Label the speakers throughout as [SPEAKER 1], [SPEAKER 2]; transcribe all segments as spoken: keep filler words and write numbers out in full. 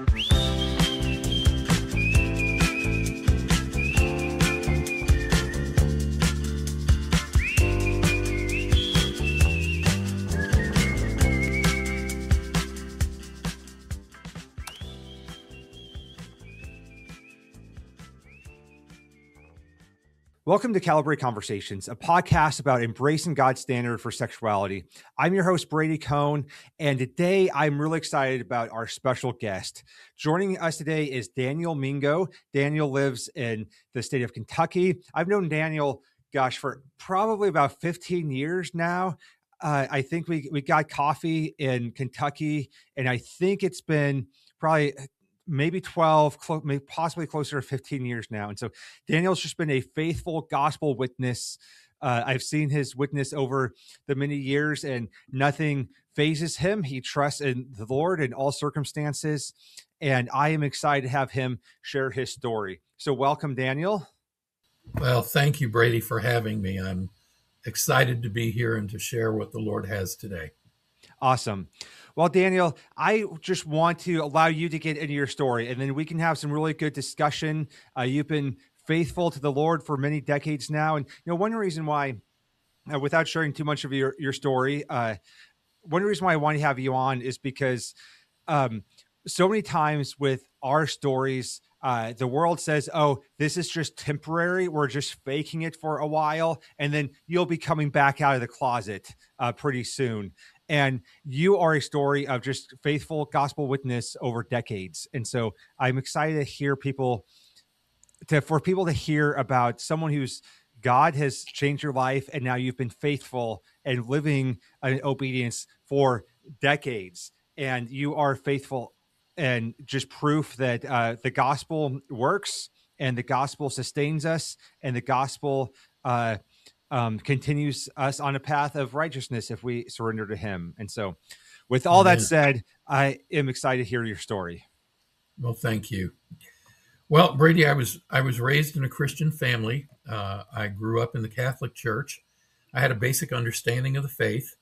[SPEAKER 1] Welcome to Calibrate Conversations, a podcast about embracing God's standard for sexuality. I'm your host, Brady Cohn, and today I'm really excited about our special guest. Joining us today is Daniel Mingo. Daniel lives in the state of Kentucky. I've known Daniel, gosh, for probably about fifteen years now. Uh, I think we, we got coffee in Kentucky, and I think it's been probably maybe twelve, maybe possibly closer to fifteen years now. And so Daniel's just been a faithful gospel witness. Uh, I've seen his witness over the many years, and nothing phases him. He trusts in the Lord in all circumstances. And I am excited to have him share his story. So welcome, Daniel.
[SPEAKER 2] Well, thank you, Brady, for having me. I'm excited to be here and to share what the Lord has today.
[SPEAKER 1] Awesome. Well, Daniel, I just want to allow you to get into your story, and then we can have some really good discussion. Uh, you've been faithful to the Lord for many decades now. And, you know, one reason why, uh, without sharing too much of your, your story, uh, one reason why I want to have you on is because um, so many times with our stories, uh, the world says, oh, this is just temporary. We're just faking it for a while, and then you'll be coming back out of the closet uh, pretty soon. And you are a story of just faithful gospel witness over decades. And so I'm excited to hear people, to for people to hear about someone who's God has changed your life, and now you've been faithful and living in obedience for decades. And you are faithful, and just proof that uh, the gospel works, and the gospel sustains us, and the gospel uh Um, continues us on a path of righteousness if we surrender to him. And so with all
[SPEAKER 2] Amen.
[SPEAKER 1] that said, I am excited to hear your story.
[SPEAKER 2] Well, thank you. Well, Brady, I was I was raised in a Christian family. Uh, I grew up in the Catholic Church. I had a basic understanding of the faith.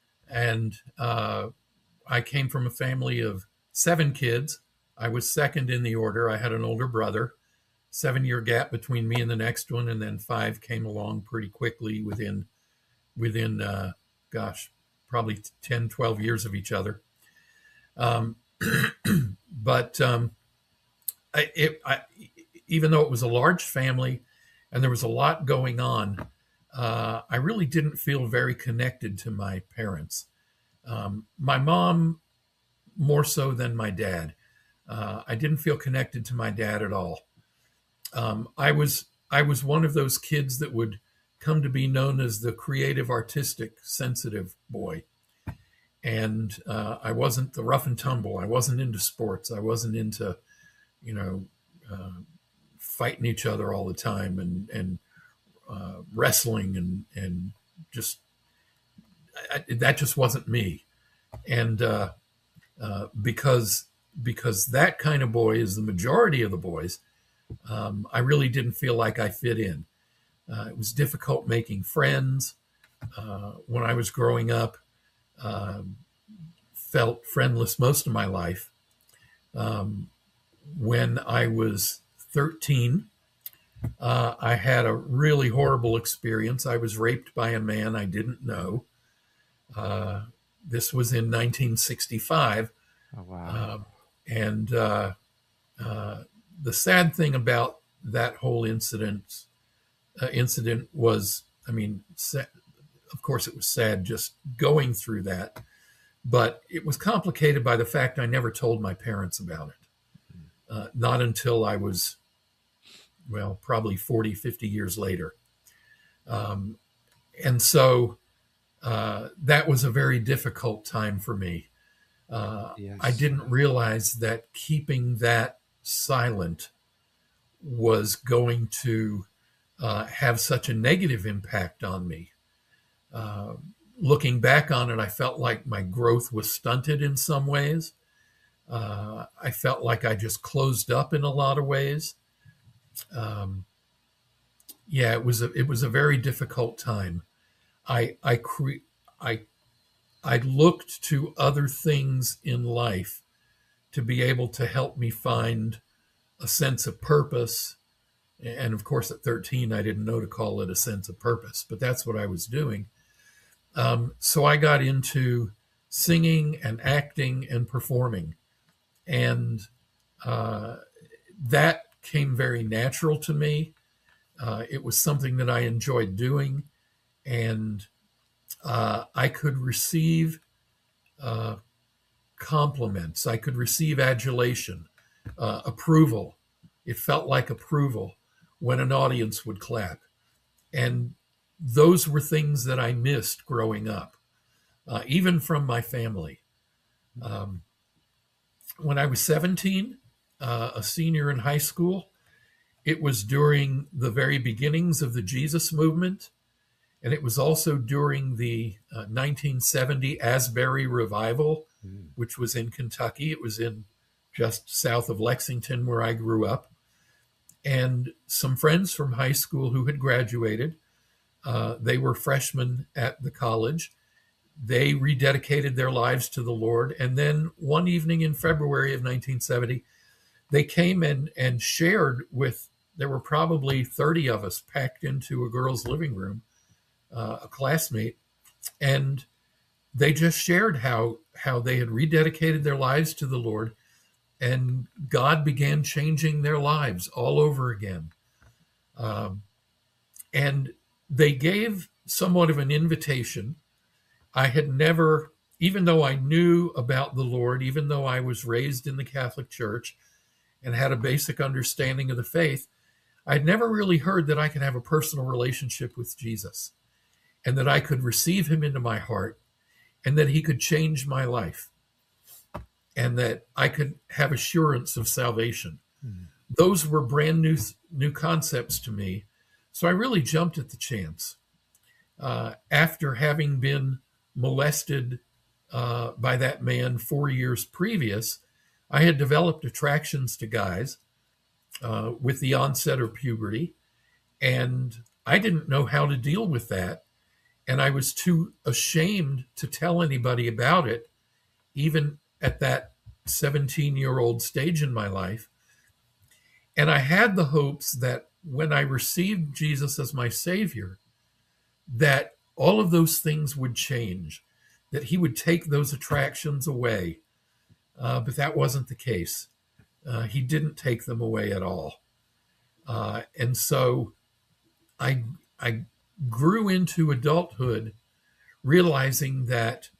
[SPEAKER 2] And uh, I came from a family of seven kids. I was second in the order. I had an older brother. Seven-year gap between me and the next one, and then five came along pretty quickly within, within uh, gosh, probably ten, twelve years of each other. Um, but um, I, it, I, even though it was a large family and there was a lot going on, uh, I really didn't feel very connected to my parents. Um, my mom more so than my dad. Uh, I didn't feel connected to my dad at all. Um, I was I was one of those kids that would come to be known as the creative, artistic, sensitive boy. And uh, I wasn't the rough and tumble. I wasn't into sports. I wasn't into, you know, uh, fighting each other all the time and and uh, wrestling and and just I, that just wasn't me. And uh, uh, because because that kind of boy is the majority of the boys. Um, I really didn't feel like I fit in. Uh, it was difficult making friends. Uh, when I was growing up, uh, felt friendless most of my life. Um, when I was thirteen, uh, I had a really horrible experience. I was raped by a man I didn't know. Uh, this was in nineteen sixty-five.
[SPEAKER 1] Oh, wow.
[SPEAKER 2] Uh, and uh, uh, the sad thing about that whole incident uh, incident was, I mean, sa- of course it was sad just going through that, but it was complicated by the fact I never told my parents about it. Uh, not until I was, well, probably forty, fifty years later. Um, and so uh, that was a very difficult time for me. Uh,
[SPEAKER 1] Yes.
[SPEAKER 2] I didn't realize that keeping that silent was going to uh, have such a negative impact on me. Uh, looking back on it, I felt like my growth was stunted in some ways. Uh, I felt like I just closed up in a lot of ways. Um, yeah, it was a it was a very difficult time. I I cre- I I looked to other things in life to be able to help me find a sense of purpose. And of course, at thirteen, I didn't know to call it a sense of purpose, but that's what I was doing. Um, so I got into singing and acting and performing. And uh, that came very natural to me. Uh, it was something that I enjoyed doing. And uh, I could receive uh, compliments. I could receive adulation, uh, approval. It felt like approval when an audience would clap. And those were things that I missed growing up, uh, even from my family. Um, when I was seventeen, uh, a senior in high school, it was during the very beginnings of the Jesus movement. And it was also during the uh, nineteen seventy Asbury Revival, mm. which was in Kentucky. It was in just south of Lexington, where I grew up. And some friends from high school who had graduated, uh, they were freshmen at the college. They rededicated their lives to the Lord. And then one evening in February of nineteen seventy, they came in and shared with, there were probably thirty of us packed into a girl's living room, uh, a classmate, and they just shared how, how they had rededicated their lives to the Lord, and God began changing their lives all over again. Um, and they gave somewhat of an invitation. I had never, even though I knew about the Lord, even though I was raised in the Catholic Church and had a basic understanding of the faith, I'd never really heard that I could have a personal relationship with Jesus and that I could receive him into my heart and that he could change my life and that I could have assurance of salvation. Mm-hmm. Those were brand new, new concepts to me. So I really jumped at the chance. Uh, after having been molested uh, by that man four years previous, I had developed attractions to guys uh, with the onset of puberty, and I didn't know how to deal with that. And I was too ashamed to tell anybody about it, even at that seventeen-year-old stage in my life. And I had the hopes that when I received Jesus as my Savior, that all of those things would change, that he would take those attractions away. Uh, but that wasn't the case. Uh, he didn't take them away at all. Uh, and so I, I grew into adulthood realizing that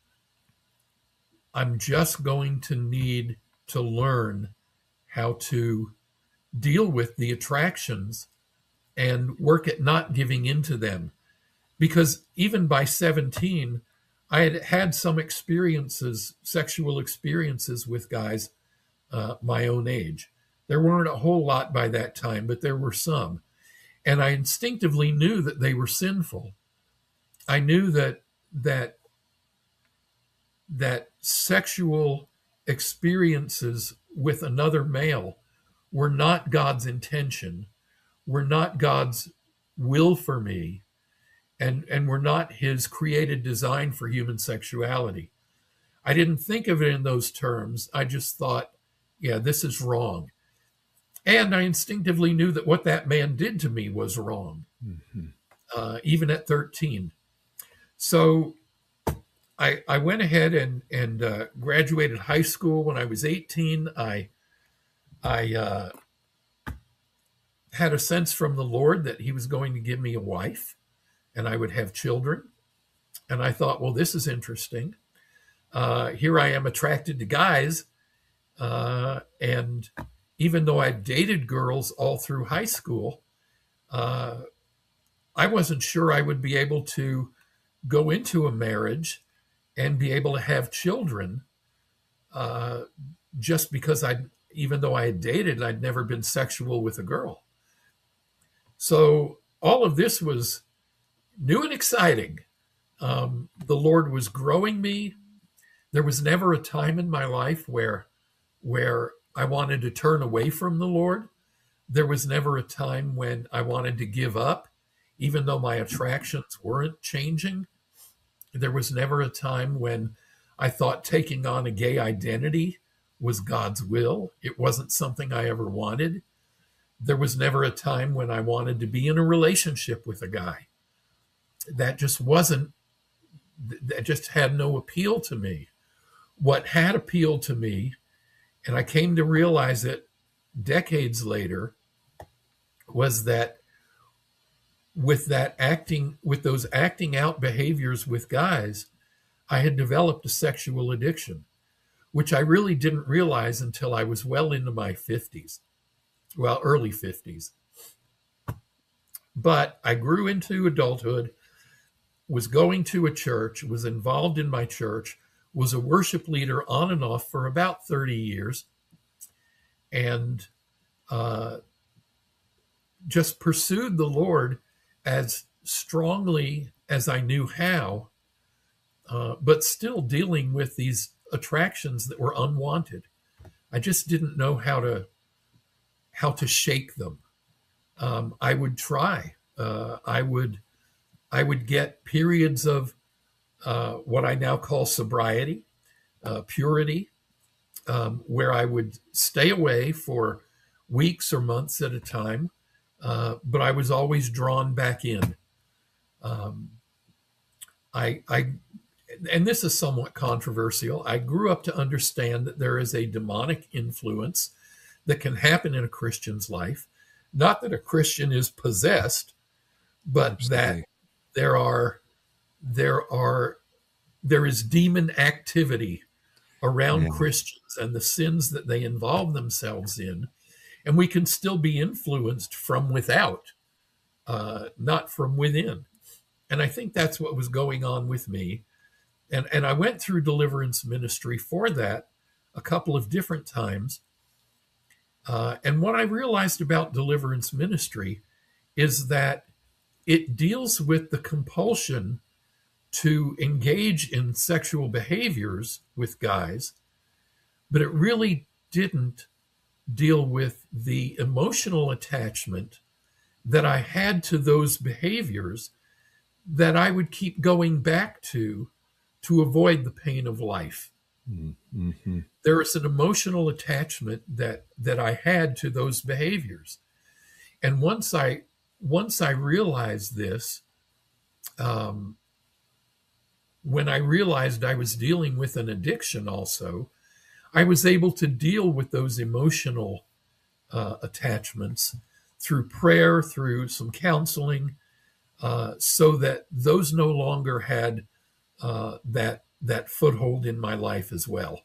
[SPEAKER 2] I'm just going to need to learn how to deal with the attractions and work at not giving into them. Because even by seventeen, I had had some experiences, sexual experiences with guys uh, my own age. There weren't a whole lot by that time, but there were some. And I instinctively knew that they were sinful. I knew that that that sexual experiences with another male were not God's intention, were not God's will for me, and, and were not his created design for human sexuality. I didn't think of it in those terms. I just thought, yeah, this is wrong. And I instinctively knew that what that man did to me was wrong, mm-hmm. uh, even at thirteen. So I, I went ahead and, and uh, graduated high school. When I was eighteen, I, I uh, had a sense from the Lord that he was going to give me a wife and I would have children. And I thought, well, this is interesting. Uh, here I am attracted to guys. Uh, and even though I dated girls all through high school, uh, I wasn't sure I would be able to go into a marriage and be able to have children uh, just because I, even though I had dated, I'd never been sexual with a girl. So all of this was new and exciting. Um, the Lord was growing me. There was never a time in my life where, where I wanted to turn away from the Lord. There was never a time when I wanted to give up, even though my attractions weren't changing. There was never a time when I thought taking on a gay identity was God's will. It wasn't something I ever wanted. There was never a time when I wanted to be in a relationship with a guy. That just wasn't, that just had no appeal to me. What had appealed to me, and I came to realize it decades later, was that with that acting, with those acting out behaviors with guys, I had developed a sexual addiction, which I really didn't realize until I was well into my fifties, well, early fifties. But I grew into adulthood, was going to a church, was involved in my church, was a worship leader on and off for about thirty years, and uh, just pursued the Lord as strongly as I knew how, uh, but still dealing with these attractions that were unwanted. I just didn't know how to how to shake them. Um, I would try. Uh, I would I would get periods of uh, what I now call sobriety, uh, purity, um, where I would stay away for weeks or months at a time, uh, but I was always drawn back in. Um, I, I, and this is somewhat controversial. I grew up to understand that there is a demonic influence that can happen in a Christian's life. Not that a Christian is possessed, but Absolutely. that there are, there are, there is demon activity around yeah. Christians and the sins that they involve themselves in, and we can still be influenced from without, uh, not from within. And I think that's what was going on with me. And, and I went through deliverance ministry for that a couple of different times. Uh, and what I realized about deliverance ministry is that it deals with the compulsion to engage in sexual behaviors with guys, but it really didn't deal with the emotional attachment that I had to those behaviors that I would keep going back to to avoid the pain of life. Mm-hmm. There is an emotional attachment that that I had to those behaviors. And once I once I realized this, um, when I realized I was dealing with an addiction also, I was able to deal with those emotional uh, attachments through prayer, through some counseling, uh, so that those no longer had uh, that that foothold in my life as well.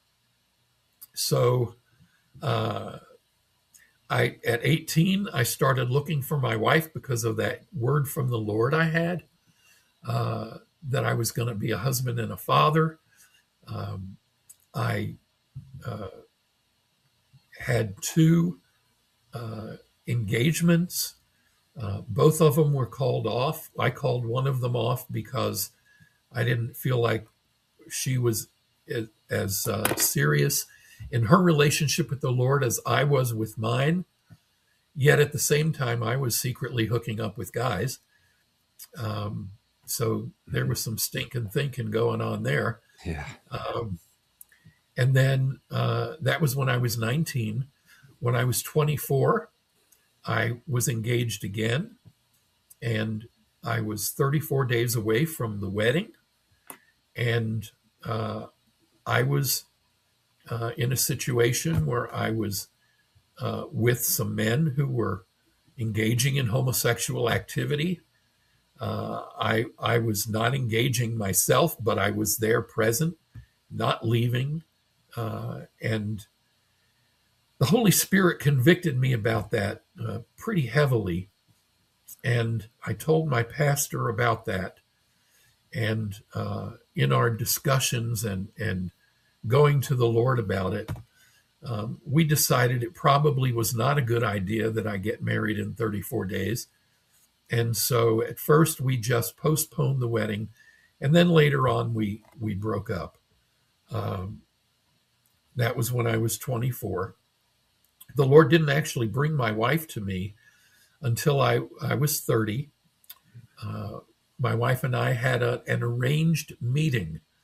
[SPEAKER 2] So uh, I, at eighteen, I started looking for my wife because of that word from the Lord I had, uh, that I was going to be a husband and a father. Um, I uh, had two uh, engagements. Uh, both of them were called off. I called one of them off because I didn't feel like she was as, as uh, serious in her relationship with the Lord as I was with mine. Yet at the same time, I was secretly hooking up with guys. Um, so there was some stinking thinking going on there.
[SPEAKER 1] Yeah.
[SPEAKER 2] Um, and then uh, that was when I was nineteen. When I was twenty-four, I was engaged again, and I was thirty-four days away from the wedding. And uh, I was uh, in a situation where I was uh, with some men who were engaging in homosexual activity. Uh, I I was not engaging myself, but I was there present, not leaving. Uh, and the Holy Spirit convicted me about that uh, pretty heavily. And I told my pastor about that. And uh, in our discussions and, and going to the Lord about it, um, we decided it probably was not a good idea that I get married in thirty-four days. And so at first we just postponed the wedding, and then later on we we broke up. Um, that was when I was twenty-four. The Lord didn't actually bring my wife to me until I, I was thirty. Uh, my wife and I had a, an arranged meeting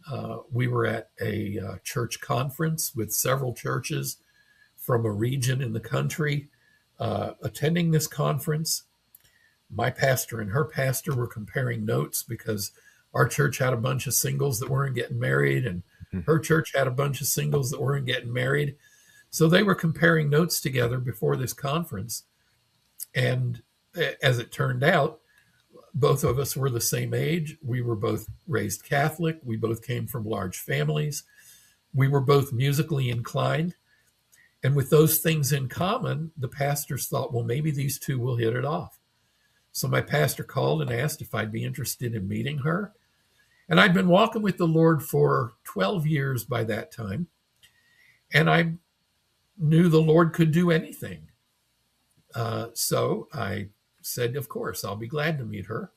[SPEAKER 2] Uh, we were at a uh, church conference with several churches from a region in the country uh, attending this conference. My pastor and her pastor were comparing notes because our church had a bunch of singles that weren't getting married, and her church had a bunch of singles that weren't getting married. So they were comparing notes together before this conference. And as it turned out, both of us were the same age. We were both raised Catholic. We both came from large families. We were both musically inclined. And with those things in common, the pastors thought, well, maybe these two will hit it off. So my pastor called and asked if I'd be interested in meeting her. And I'd been walking with the Lord for twelve years by that time. And I knew the Lord could do anything. Uh, so I said, of course, I'll be glad to meet her.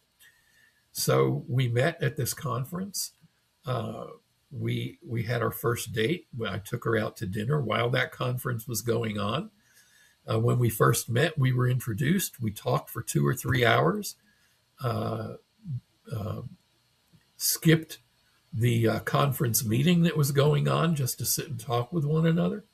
[SPEAKER 2] So we met at this conference. Uh, we we had our first date. I took her out to dinner while that conference was going on. Uh, when we first met, we were introduced. We talked for two or three hours, uh, uh, skipped the uh, conference meeting that was going on just to sit and talk with one another.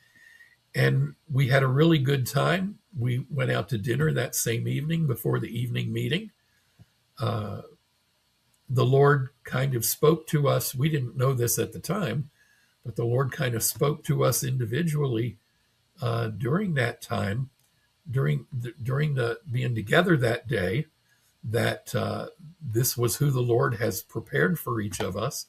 [SPEAKER 2] And we had a really good time. We went out to dinner that same evening before the evening meeting. Uh, the Lord kind of spoke to us. We didn't know this at the time, but the Lord kind of spoke to us individually uh, during that time, during the, during the being together that day, that uh, this was who the Lord has prepared for each of us.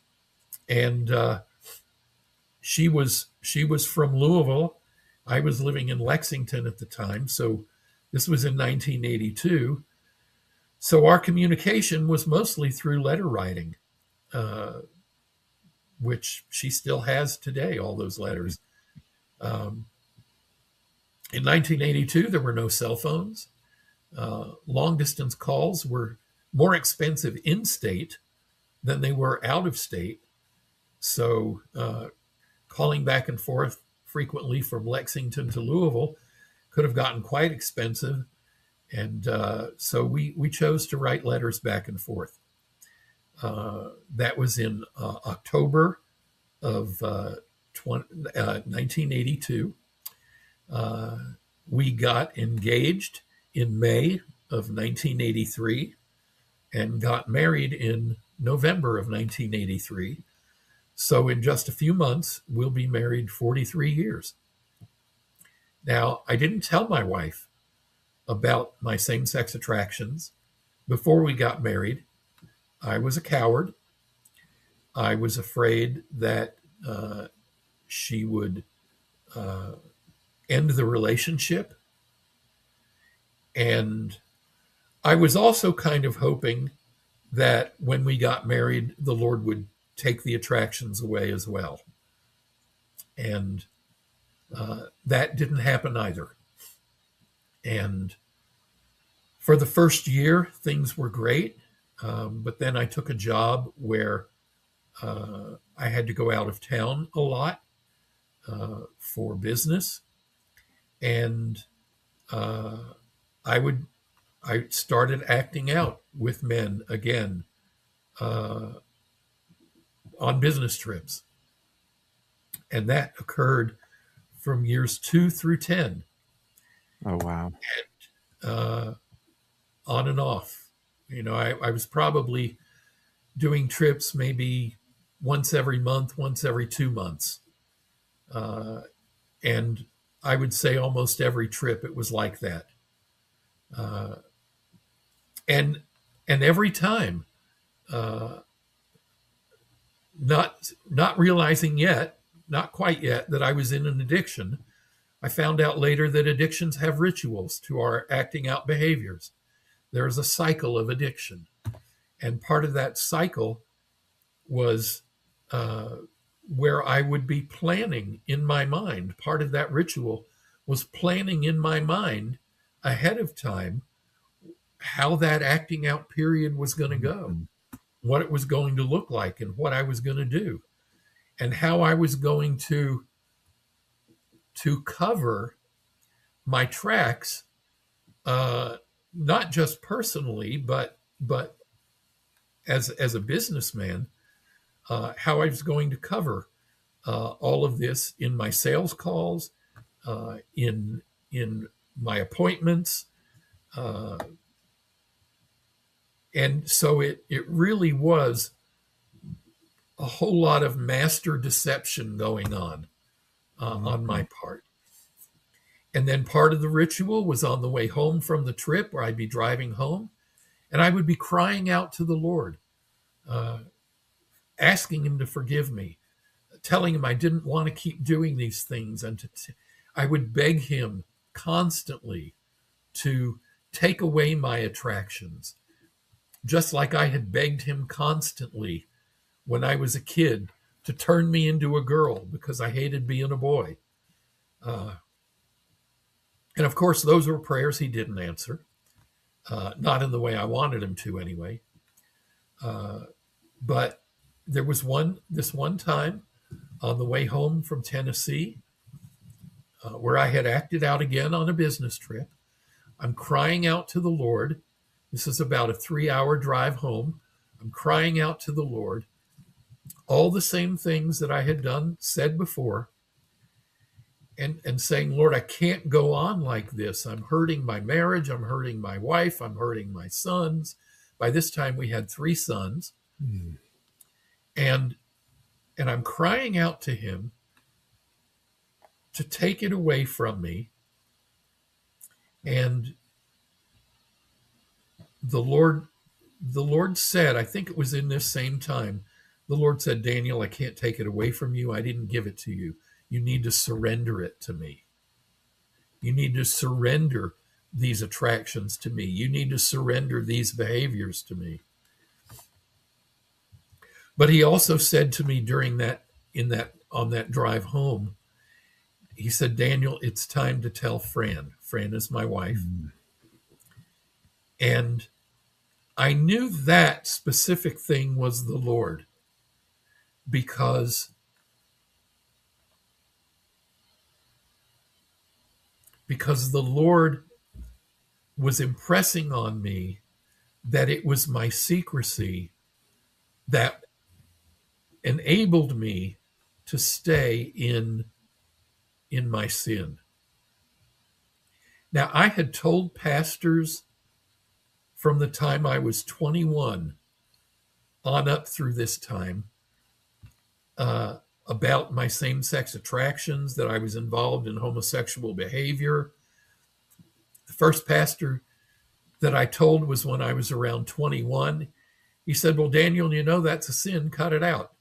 [SPEAKER 2] And uh, she was she was from Louisville. I was living in Lexington at the time, so this was in nineteen eighty-two. So our communication was mostly through letter writing, uh, which she still has today, all those letters. Um, in nineteen eighty-two, there were no cell phones. Uh, long-distance calls were more expensive in-state than they were out of state. So uh, calling back and forth frequently from Lexington to Louisville could have gotten quite expensive. And uh, so we, we chose to write letters back and forth. Uh, that was in uh, October of uh, twenty, uh, nineteen eighty-two. Uh, we got engaged in May of nineteen eighty-three and got married in November of nineteen eighty-three. So in just a few months, we'll be married forty-three years. Now, I didn't tell my wife about my same-sex attractions before we got married. I was a coward. I was afraid that uh, she would uh, end the relationship. And I was also kind of hoping that when we got married, the Lord would take the attractions away as well. And uh, that didn't happen either. And for the first year, things were great. Um, but then I took a job where uh, I had to go out of town a lot uh, for business. And uh, I would, I started acting out with men again uh, on business trips. And that occurred from years two through ten.
[SPEAKER 1] Oh, wow.
[SPEAKER 2] And, uh, on and off. You know, I, I was probably doing trips maybe once every month, once every two months. Uh, and I would say almost every trip it was like that. Uh, and and every time, uh, not not realizing yet, not quite yet, that I was in an addiction, I found out later that addictions have rituals to our acting out behaviors. There is a cycle of addiction. And part of that cycle was uh, where I would be planning in my mind. Part of that ritual was planning in my mind ahead of time how that acting out period was going to go, what it was going to look like, and what I was going to do, and how I was going to, to cover my tracks, uh, not just personally, but but as as a businessman. uh, how I was going to cover uh, all of this in my sales calls, uh, in in my appointments, uh, and so it it really was a whole lot of master deception going on uh, mm-hmm. on my part. And then part of the ritual was on the way home from the trip, where I'd be driving home, and I would be crying out to the Lord, uh, asking him to forgive me, telling him I didn't want to keep doing these things. And to t- I would beg him constantly to take away my attractions, just like I had begged him constantly when I was a kid to turn me into a girl because I hated being a boy. Uh, and of course, those were prayers he didn't answer, uh, not in the way I wanted him to anyway. Uh, but there was one, this one time on the way home from Tennessee, uh, where I had acted out again on a business trip. I'm crying out to the Lord. This is about a three-hour drive home. I'm crying out to the Lord, all the same things that I had done, said before, and, and saying, Lord, I can't go on like this. I'm hurting my marriage. I'm hurting my wife. I'm hurting my sons. By this time, we had three sons. Mm. And, and I'm crying out to him to take it away from me. And the Lord, the Lord said, I think it was in this same time, the Lord said, Daniel, I can't take it away from you. I didn't give it to you. You need to surrender it to me. You need to surrender these attractions to me. You need to surrender these behaviors to me. But he also said to me during that, in that, on that drive home, he said, Daniel, it's time to tell Fran. Fran is my wife. Mm-hmm. And I knew that specific thing was the Lord, because because the Lord was impressing on me that it was my secrecy that enabled me to stay in, in my sin. Now, I had told pastors from the time I was twenty-one on up through this time uh, about my same-sex attractions, that I was involved in homosexual behavior. The first pastor that I told was when I was around twenty-one. He said, well, Daniel, you know that's a sin, cut it out.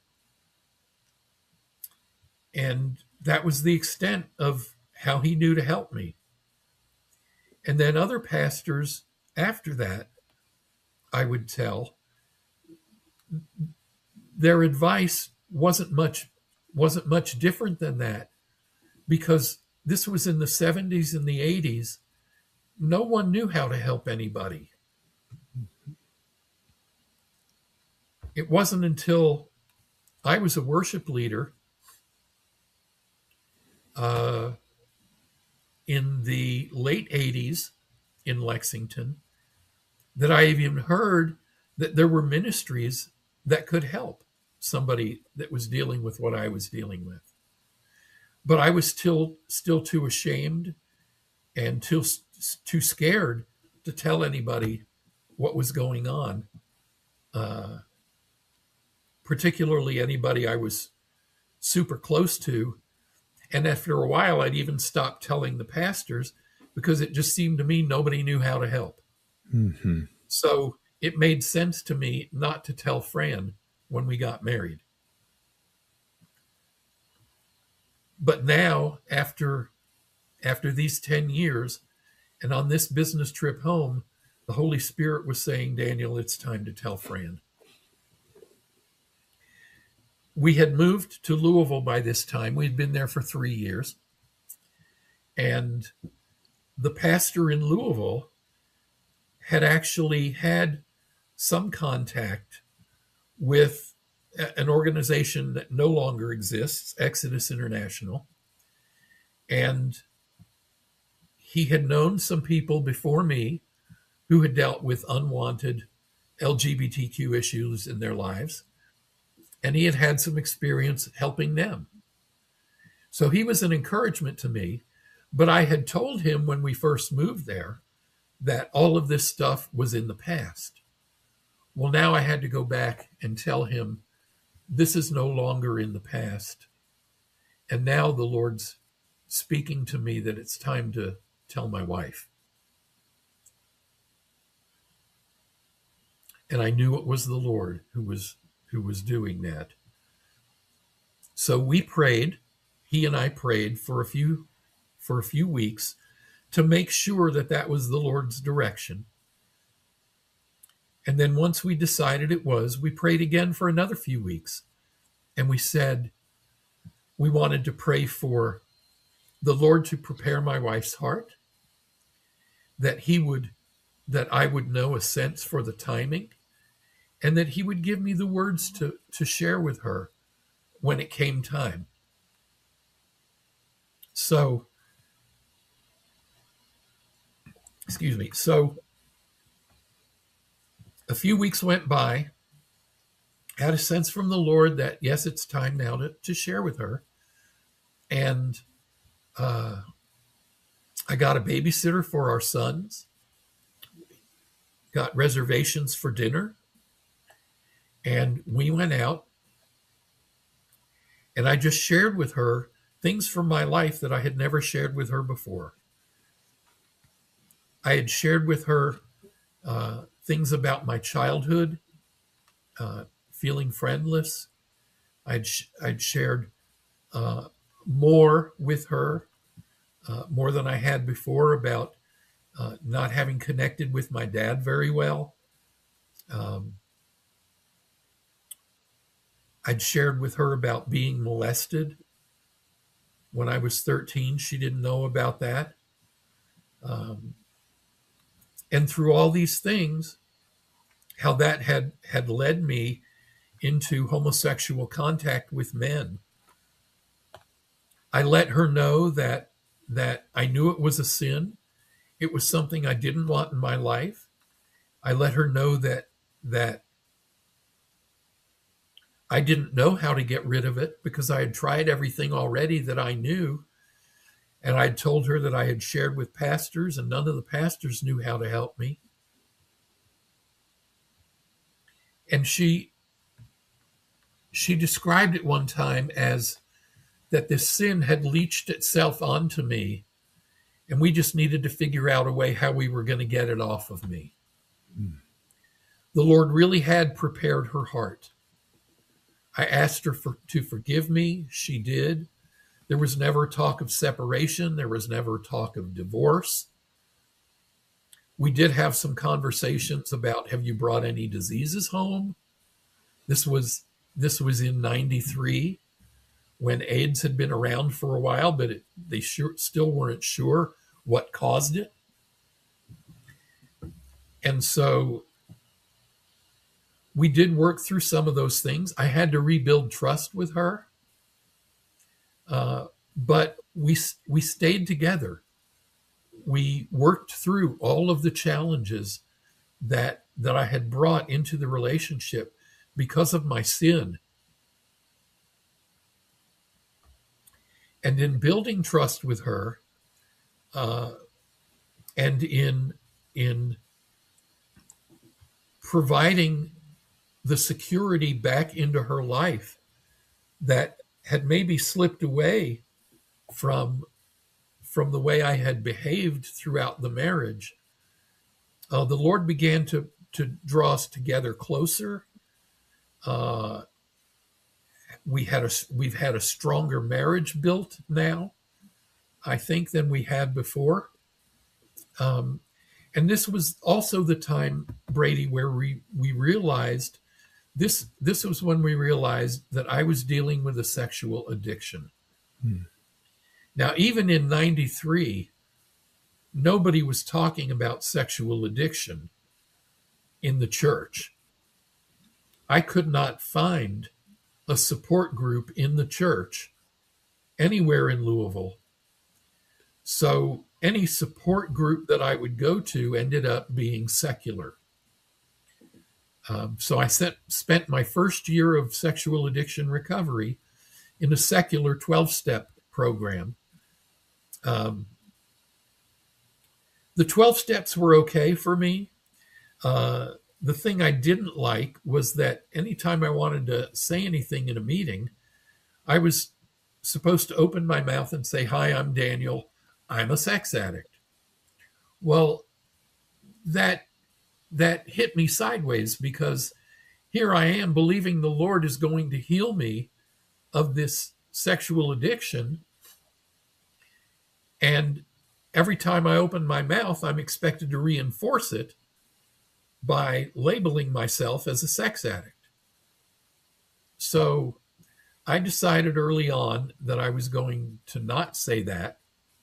[SPEAKER 2] And that was the extent of how he knew to help me. And then other pastors after that, I would tell, their advice wasn't much wasn't much different than that, because this was in the seventies and the eighties. No one knew how to help anybody. It wasn't until I was a worship leader uh, in the late eighties in Lexington that I even heard that there were ministries that could help somebody that was dealing with what I was dealing with. But I was still still too ashamed and too, too scared to tell anybody what was going on, uh, particularly anybody I was super close to. And after a while, I'd even stopped telling the pastors because it just seemed to me nobody knew how to help. Mm-hmm. So it made sense to me not to tell Fran when we got married. But now, after, after these ten years, and on this business trip home, the Holy Spirit was saying, Daniel, it's time to tell Fran. We had moved to Louisville by this time. We'd been there for three years. And the pastor in Louisville had actually had some contact with an organization that no longer exists, Exodus International. And he had known some people before me who had dealt with unwanted L G B T Q issues in their lives. and he had had some experience helping them. So he was an encouragement to me. But I had told him when we first moved there that all of this stuff was in the past. Well, now I had to go back and tell him this is no longer in the past. And now the Lord's speaking to me that it's time to tell my wife. And I knew it was the Lord who was who was doing that. So we prayed, he and I prayed for a few for a few weeks to make sure that that was the Lord's direction. And then once we decided it was, we prayed again for another few weeks. And we said we wanted to pray for the Lord to prepare my wife's heart, that he would, that I would know a sense for the timing, and that he would give me the words to, to share with her when it came time. So, excuse me. So a few weeks went by. I had a sense from the Lord that, yes, it's time now to, to share with her. And uh, I got a babysitter for our sons, got reservations for dinner, and we went out. And I just shared with her things from my life that I had never shared with her before. I had shared with her uh, things about my childhood, uh, feeling friendless. I'd, sh- I'd shared uh, more with her, uh, more than I had before, about uh, not having connected with my dad very well. Um, I'd shared with her about being molested when I was thirteen. She didn't know about that. Um, and through all these things, how that had, had led me into homosexual contact with men. I let her know that that I knew it was a sin. It was something I didn't want in my life. I let her know that that I didn't know how to get rid of it because I had tried everything already that I knew. And I'd told her that I had shared with pastors, and none of the pastors knew how to help me. And she she described it one time as that this sin had leached itself onto me, and we just needed to figure out a way how we were going to get it off of me. Mm. The Lord really had prepared her heart. I asked her for, to forgive me. She did. There was never talk of separation. There was never talk of divorce. We did have some conversations about, have you brought any diseases home? This was this was in ninety-three, when AIDS had been around for a while, but it, they sure, still weren't sure what caused it. And so we did work through some of those things. I had to rebuild trust with her. Uh, but we we stayed together. We worked through all of the challenges that that I had brought into the relationship because of my sin. And in building trust with her, uh, and in in providing the security back into her life that had maybe slipped away from from the way I had behaved throughout the marriage, uh, the Lord began to to draw us together closer. Uh, we had a we've had a stronger marriage built now, I think, than we had before. Um, and this was also the time, Brady, where we we realized this. This was when we realized that I was dealing with a sexual addiction. Hmm. Now, even in ninety-three, nobody was talking about sexual addiction in the church. I could not find a support group in the church anywhere in Louisville. So any support group that I would go to ended up being secular. Um, so I sent, spent my first year of sexual addiction recovery in a secular twelve-step program. Um, the twelve steps were okay for me. Uh, the thing I didn't like was that anytime I wanted to say anything in a meeting, I was supposed to open my mouth and say, "Hi, I'm Daniel. I'm a sex addict." Well, that that hit me sideways, because here I am believing the Lord is going to heal me of this sexual addiction. And every time I open my mouth, I'm expected to reinforce it by labeling myself as a sex addict. So I decided early on that I was going to not say that.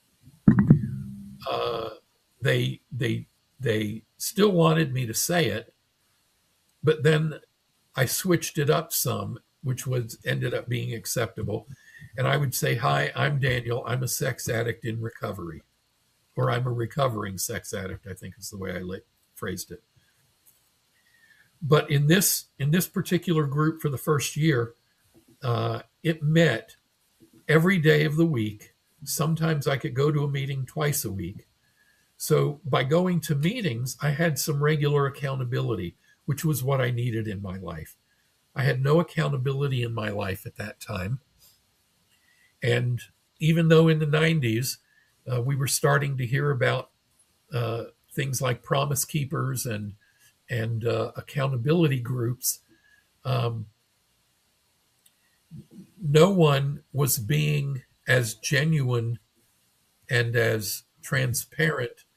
[SPEAKER 2] Uh, they they they still wanted me to say it, but then I switched it up some, which was ended up being acceptable. And I would say, "Hi, I'm Daniel. I'm a sex addict in recovery," or "I'm a recovering sex addict," I think is the way I la- phrased it. But in this in this particular group for the first year, uh, it met every day of the week. Sometimes I could go to a meeting twice a week. So by going to meetings, I had some regular accountability, which was what I needed in my life. I had no accountability in my life at that time. And even though in the nineties, uh, we were starting to hear about uh, things like Promise Keepers and, and uh, accountability groups, um, no one was being as genuine and as transparent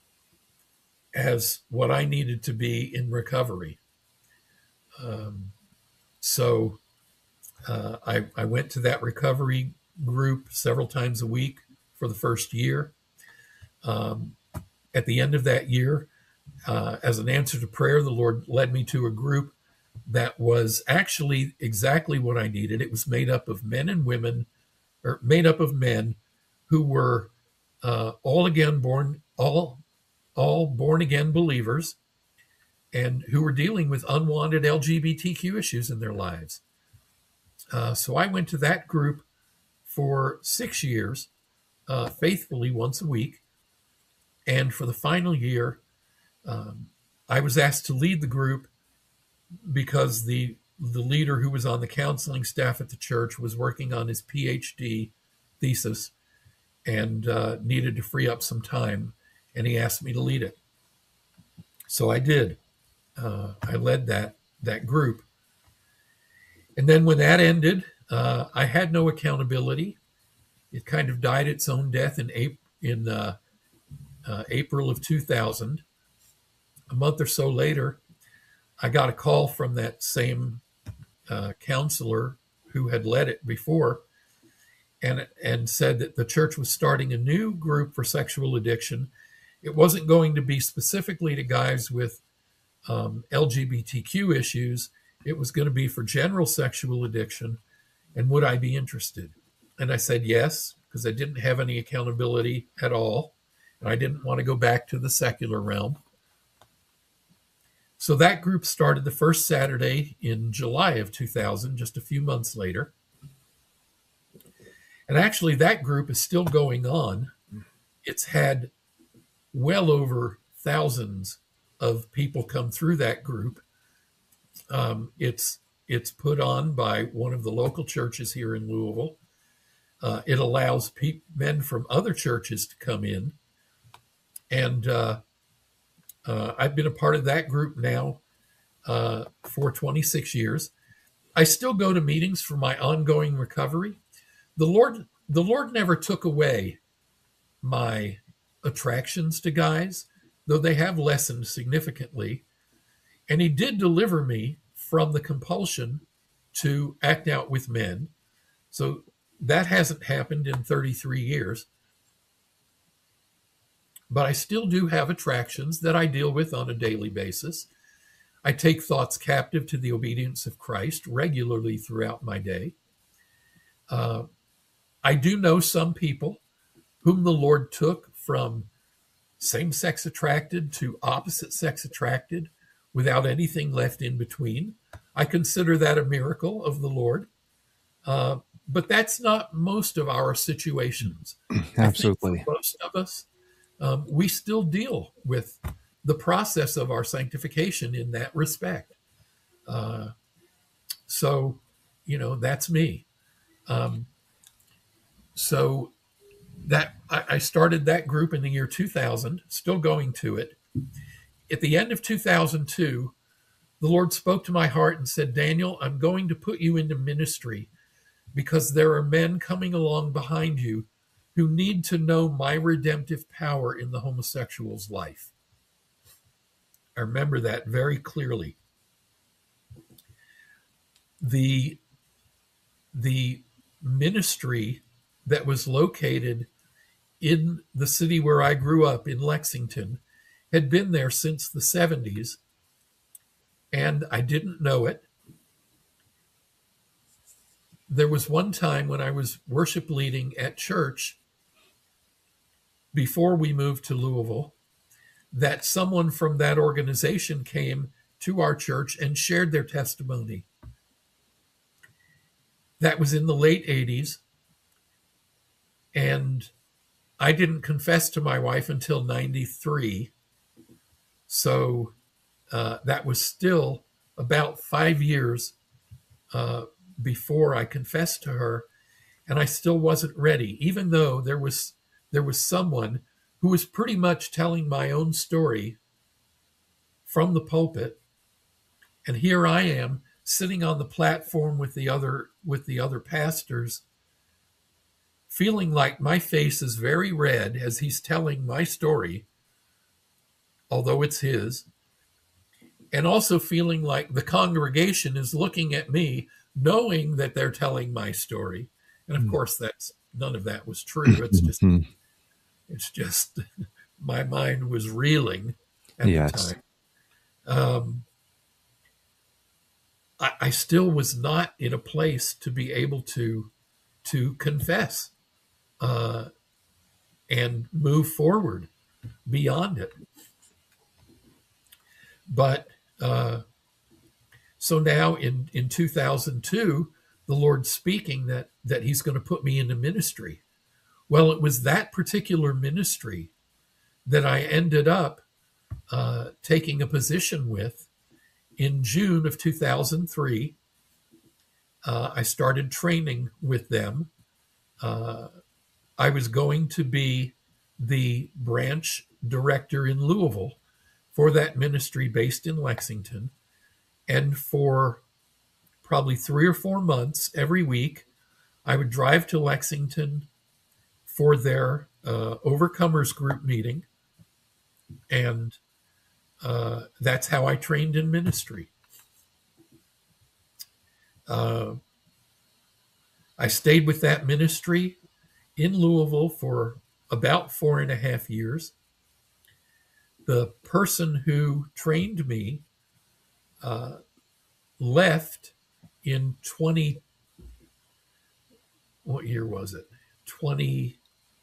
[SPEAKER 2] as what I needed to be in recovery. Um, so uh, I, I went to that recovery group several times a week for the first year. Um, at the end of that year, uh, as an answer to prayer, the Lord led me to a group that was actually exactly what I needed. It was made up of men and women, or made up of men who were uh, all again born, all all born again believers, and who were dealing with unwanted L G B T Q issues in their lives. Uh, so I went to that group for six years, uh, faithfully once a week. And for the final year, um, I was asked to lead the group because the the leader who was on the counseling staff at the church was working on his P H D thesis and uh, needed to free up some time, and he asked me to lead it. So I did. Uh, I led that that group. And then when that ended, uh, I had no accountability. It kind of died its own death in April, in uh, uh, April of two thousand. A month or so later, I got a call from that same uh, counselor who had led it before, and and said that the church was starting a new group for sexual addiction. It wasn't going to be specifically to guys with um, L G B T Q issues. It was going to be for general sexual addiction. And would I be interested? And I said yes, because I didn't have any accountability at all. And I didn't want to go back to the secular realm. So that group started the first Saturday in July of two thousand, just a few months later. And actually, that group is still going on. It's had well over thousands of people come through that group. Um, it's it's put on by one of the local churches here in Louisville. Uh, it allows pe- men from other churches to come in. And uh, uh, I've been a part of that group now uh, for twenty-six years. I still go to meetings for my ongoing recovery. The Lord, the Lord never took away my attractions to guys, though they have lessened significantly. And he did deliver me from the compulsion to act out with men. So that hasn't happened in thirty-three years. But I still do have attractions that I deal with on a daily basis. I take thoughts captive to the obedience of Christ regularly throughout my day. Uh, I do know some people whom the Lord took from same-sex attracted to opposite-sex attracted, without anything left in between. I consider that a miracle of the Lord. Uh, but that's not most of our situations.
[SPEAKER 1] Absolutely.
[SPEAKER 2] I think for most of us, um, we still deal with the process of our sanctification in that respect. Uh, so, you know, that's me. Um, so that I, I started that group in the year two thousand, still going to it. At the end of two thousand two, the Lord spoke to my heart and said, Daniel, I'm going to put you into ministry because there are men coming along behind you who need to know my redemptive power in the homosexual's life. I remember that very clearly. The, the ministry that was located in the city where I grew up in Lexington had been there since the seventies, and I didn't know it. There was one time when I was worship leading at church before we moved to Louisville that someone from that organization came to our church and shared their testimony. That was in the late eighties, and I didn't confess to my wife until ninety-three. So uh, that was still about five years uh, before I confessed to her, and I still wasn't ready, even though there was there was someone who was pretty much telling my own story from the pulpit, and here I am sitting on the platform with the other with the other pastors, feeling like my face is very red as he's telling my story, although it's his, and also feeling like the congregation is looking at me, knowing that they're telling my story. And of course, that's none of that was true. It's just, it's just my mind was reeling at
[SPEAKER 1] Yes.
[SPEAKER 2] the time. Um, I, I still was not in a place to be able to to confess uh, and move forward beyond it. But uh, so now in, in two thousand two, the Lord's speaking that, that he's going to put me into ministry. Well, it was that particular ministry that I ended up uh, taking a position with in June of two thousand three. Uh, I started training with them. Uh, I was going to be the branch director in Louisville for that ministry based in Lexington. And for probably three or four months every week, I would drive to Lexington for their uh, Overcomers group meeting. And uh, that's how I trained in ministry. Uh, I stayed with that ministry in Louisville for about four and a half years. The person who trained me uh, left in twenty, what year was it? twenty,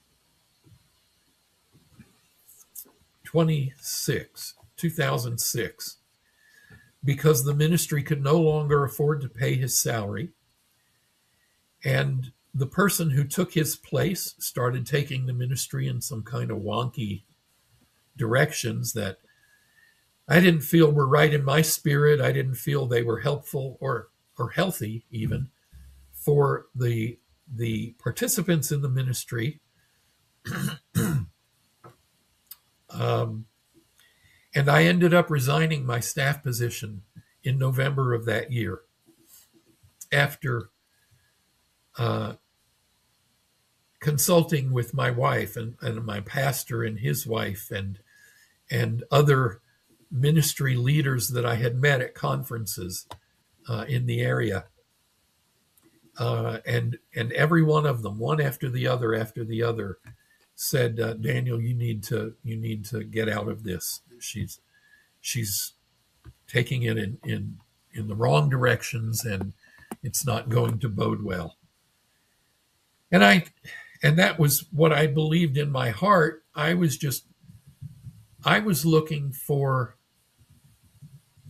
[SPEAKER 2] twenty-six, two thousand six, because the ministry could no longer afford to pay his salary. And the person who took his place started taking the ministry in some kind of wonky directions that I didn't feel were right in my spirit. I didn't feel they were helpful or or healthy even for the the participants in the ministry. um, and I ended up resigning my staff position in November of that year after uh, consulting with my wife and, and my pastor and his wife and and other ministry leaders that I had met at conferences uh, in the area. Uh, and and every one of them, one after the other after the other, said, uh, Daniel, you need to you need to get out of this. She's she's taking it in, in, in the wrong directions, and it's not going to bode well. And I and that was what I believed in my heart. I was just I was looking for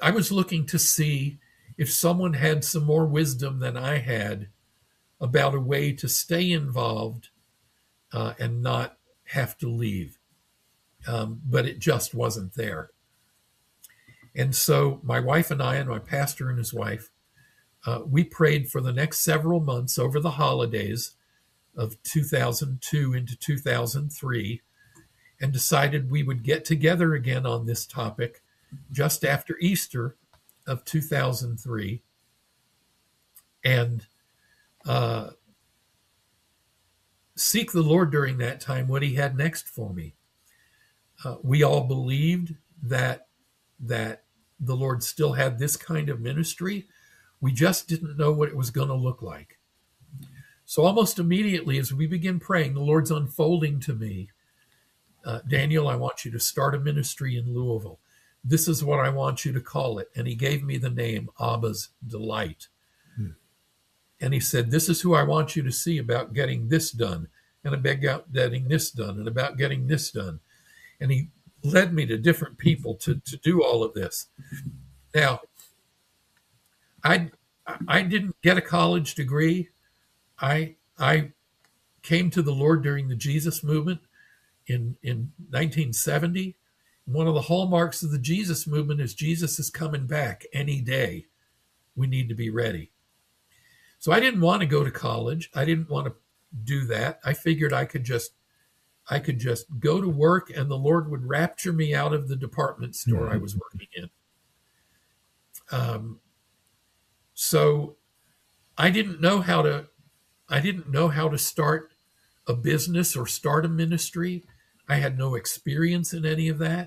[SPEAKER 2] I was looking to see if someone had some more wisdom than I had about a way to stay involved uh, and not have to leave. Um, but it just wasn't there. And so my wife and I, and my pastor and his wife, uh, we prayed for the next several months over the holidays of two thousand two into two thousand three, and decided we would get together again on this topic just after Easter of two thousand three. And uh, seek the Lord during that time what he had next for me. Uh, we all believed that that the Lord still had this kind of ministry. We just didn't know what it was going to look like. So almost immediately as we begin praying, the Lord's unfolding to me, uh, Daniel, I want you to start a ministry in Louisville. This is what I want you to call it. And he gave me the name Abba's Delight. Hmm. And he said, this is who I want you to see about getting this done, and about getting this done, and about getting this done. And he led me to different people to, to do all of this. Now, I I didn't get a college degree. I I came to the Lord during the Jesus movement in, in nineteen seventy. One of the hallmarks of the Jesus movement is Jesus is coming back any day. We need to be ready. So I didn't want to go to college. I didn't want to do that. I figured I could just I could just go to work and the Lord would rapture me out of the department store mm-hmm. I was working in. Um, so I didn't know how to, I didn't know how to start a business or start a ministry. I had no experience in any of that.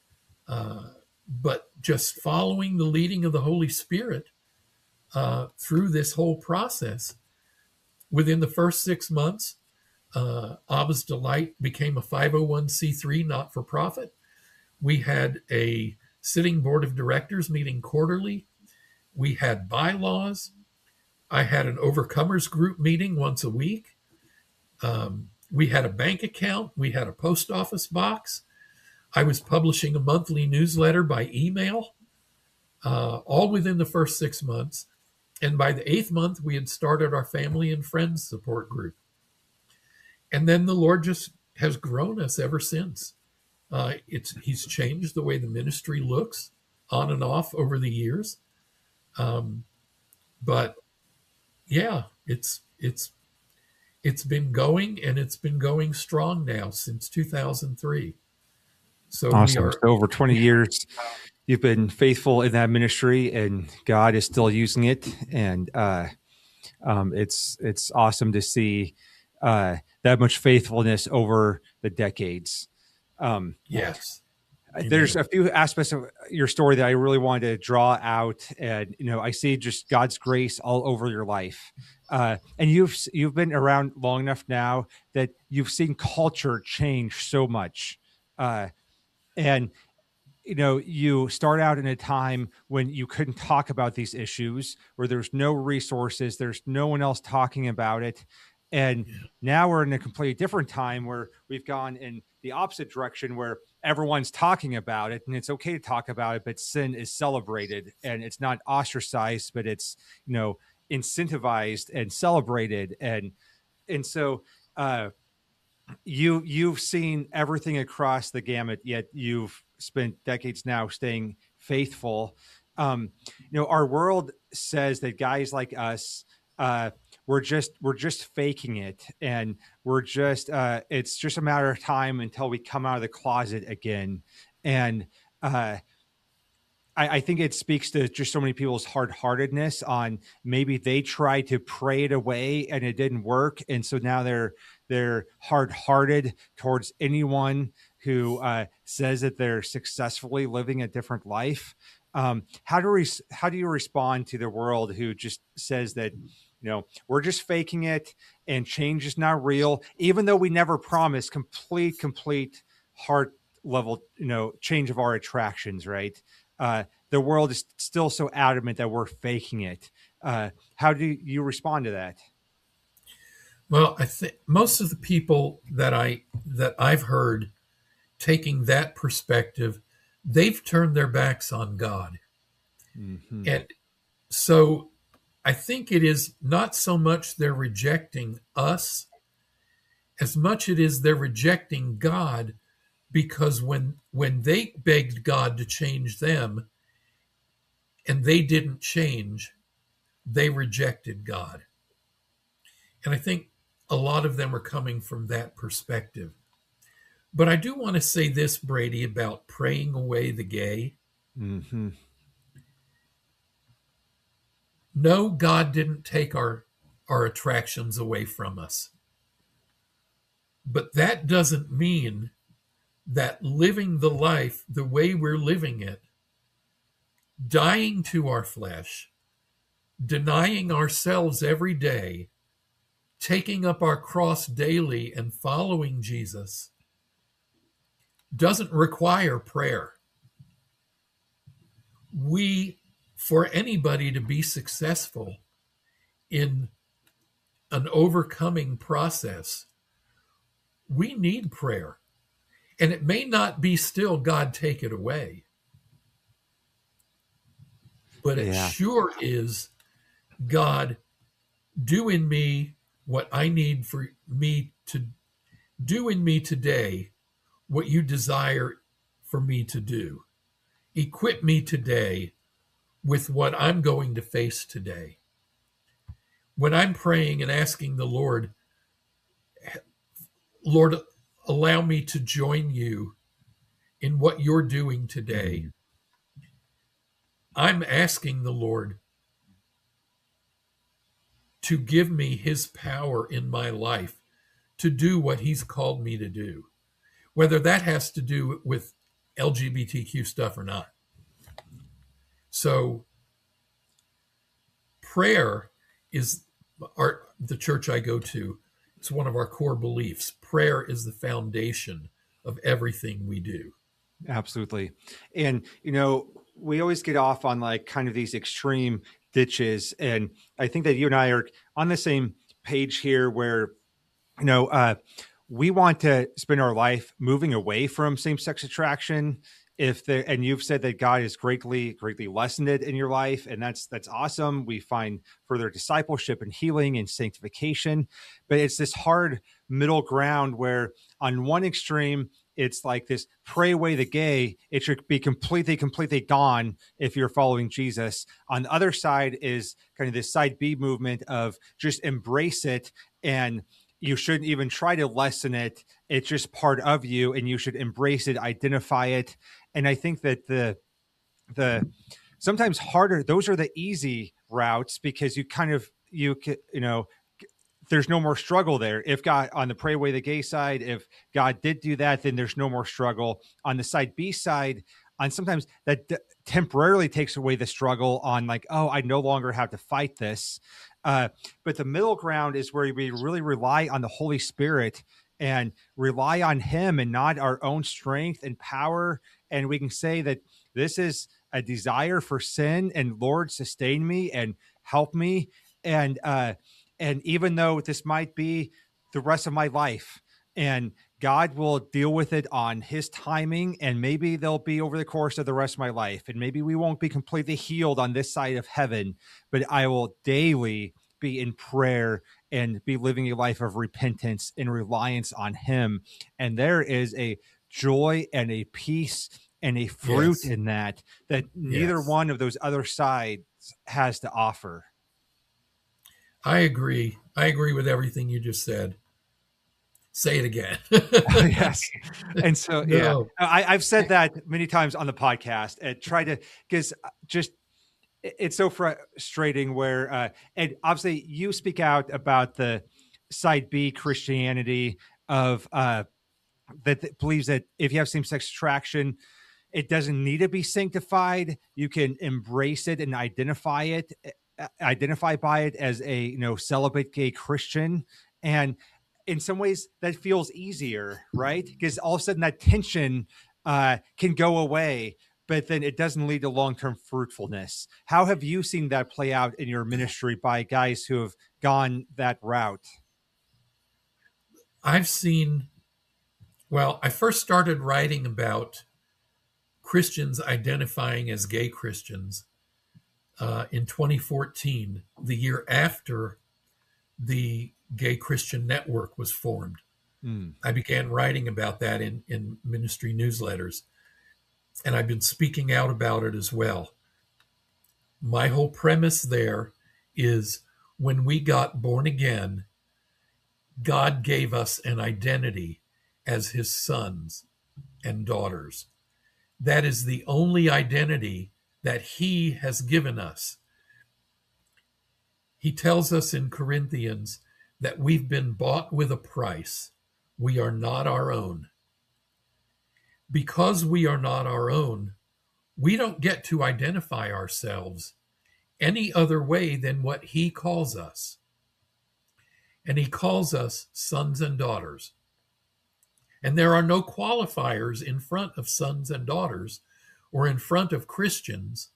[SPEAKER 2] Uh, but just following the leading of the Holy Spirit uh, through this whole process, within the first six months, Uh, Abba's Delight became a five oh one c three not-for-profit. We had a sitting board of directors meeting quarterly. We had bylaws. I had an overcomers group meeting once a week. Um, we had a bank account. We had a post office box. I was publishing a monthly newsletter by email, uh, all within the first six months. And by the eighth month, we had started our family and friends support group. And then the Lord just has grown us ever since. Uh, it's He's changed the way the ministry looks on and off over the years. Um, but yeah, it's it's it's been going, and it's been going strong now since two thousand three. So
[SPEAKER 1] awesome.
[SPEAKER 2] We are,
[SPEAKER 1] so over twenty years, you've been faithful in that ministry, and God is still using it. And uh, um, it's it's awesome to see uh, that much faithfulness over the decades. Um,
[SPEAKER 2] yes.
[SPEAKER 1] There's a few aspects of your story that I really wanted to draw out, and you know, I see just God's grace all over your life. Uh, and you've you've been around long enough now that you've seen culture change so much. Uh, and you know, you start out in a time when you couldn't talk about these issues, where there's no resources, there's no one else talking about it. And yeah. Now we're in a completely different time where we've gone in the opposite direction, where everyone's talking about it, and it's okay to talk about it, but sin is celebrated, and it's not ostracized, but it's, you know, incentivized and celebrated. And, and so, uh, you, you've seen everything across the gamut, yet you've spent decades now staying faithful. Um, you know, our world says that guys like us, uh, we're just, we're just faking it. And we're just, uh, it's just a matter of time until we come out of the closet again. And, uh, I, I think it speaks to just so many people's hard-heartedness on maybe they tried to pray it away and it didn't work. And so now they're, they're hard-hearted towards anyone who uh, says that they're successfully living a different life. Um, how do we, how do you respond to the world who just says that, you know, we're just faking it and change is not real, even though we never promised complete, complete heart level, you know, change of our attractions, right? Uh, the world is still so adamant that we're faking it. Uh, how do you respond to that?
[SPEAKER 2] Well, I think most of the people that I that I've heard taking that perspective, they've turned their backs on God.
[SPEAKER 1] Mm-hmm.
[SPEAKER 2] And so I think it is not so much they're rejecting us as much it is they're rejecting God, because when when they begged God to change them and they didn't change, they rejected God. And I think a lot of them are coming from that perspective. But I do want to say this, Brady, about praying away the gay.
[SPEAKER 1] Mm-hmm.
[SPEAKER 2] No, God didn't take our, our attractions away from us. But that doesn't mean that living the life the way we're living it, dying to our flesh, denying ourselves every day, taking up our cross daily and following Jesus, doesn't require prayer. We, for anybody to be successful in an overcoming process, we need prayer. And it may not be still God take it away, but it
[SPEAKER 1] Yeah.
[SPEAKER 2] sure is God do in me what I need for me to do in me today, what you desire for me to do. Equip me today with what I'm going to face today. When I'm praying and asking the Lord, Lord, allow me to join you in what you're doing today, I'm asking the Lord to give me his power in my life to do what he's called me to do, whether that has to do with L G B T Q stuff or not. So prayer is our, the church I go to, it's one of our core beliefs. Prayer is the foundation of everything we do.
[SPEAKER 1] Absolutely. And, you know, we always get off on like kind of these extreme ditches. And I think that you and I are on the same page here where, you know, uh, we want to spend our life moving away from same-sex attraction. If the and you've said that God has greatly, greatly lessened it in your life, and that's that's awesome. We find further discipleship and healing and sanctification, but it's this hard middle ground where on one extreme it's like this pray away the gay. It should be completely, completely gone if you're following Jesus. On the other side is kind of this side B movement of just embrace it, and you shouldn't even try to lessen it. It's just part of you, and you should embrace it, identify it. And I think that the the sometimes harder, those are the easy routes because you kind of you you know there's no more struggle there. If God on the pray away the gay side, if God did do that, then there's no more struggle. On the side B side, on sometimes that d- temporarily takes away the struggle on like, oh, I no longer have to fight this. Uh, but the middle ground is where we really rely on the Holy Spirit and rely on him and not our own strength and power. And we can say that this is a desire for sin, and Lord, sustain me and help me. And, uh, and even though this might be the rest of my life, and God will deal with it on his timing, and maybe they'll be over the course of the rest of my life. And maybe we won't be completely healed on this side of heaven, but I will daily be in prayer and be living a life of repentance and reliance on him. And there is a joy and a peace and a fruit
[SPEAKER 2] Yes.
[SPEAKER 1] in that, that neither
[SPEAKER 2] Yes.
[SPEAKER 1] one of those other sides has to offer.
[SPEAKER 2] I agree. I agree with everything you just said. Say it again.
[SPEAKER 1] Yes. And so,
[SPEAKER 2] No.
[SPEAKER 1] yeah, I, I've said that many times on the podcast and try to, because just, it's so frustrating where, uh, and obviously you speak out about the side B Christianity of, uh, that, that believes that if you have same-sex attraction, it doesn't need to be sanctified. You can embrace it and identify it, identify by it as a, you know, celibate gay Christian. And in some ways that feels easier, right? Because all of a sudden that tension uh, can go away, but then it doesn't lead to long-term fruitfulness. How have you seen that play out in your ministry by guys who have gone that route?
[SPEAKER 2] I've seen, well, I first started writing about Christians identifying as gay Christians uh, in twenty fourteen, the year after the Gay Christian Network was formed.
[SPEAKER 1] Mm.
[SPEAKER 2] I began writing about that in, in ministry newsletters, and I've been speaking out about it as well. My whole premise there is when we got born again, God gave us an identity as his sons and daughters. That is the only identity that he has given us. He tells us in Corinthians that we've been bought with a price. We are not our own. Because we are not our own, we don't get to identify ourselves any other way than what he calls us. And he calls us sons and daughters. And there are no qualifiers in front of sons and daughters or in front of Christians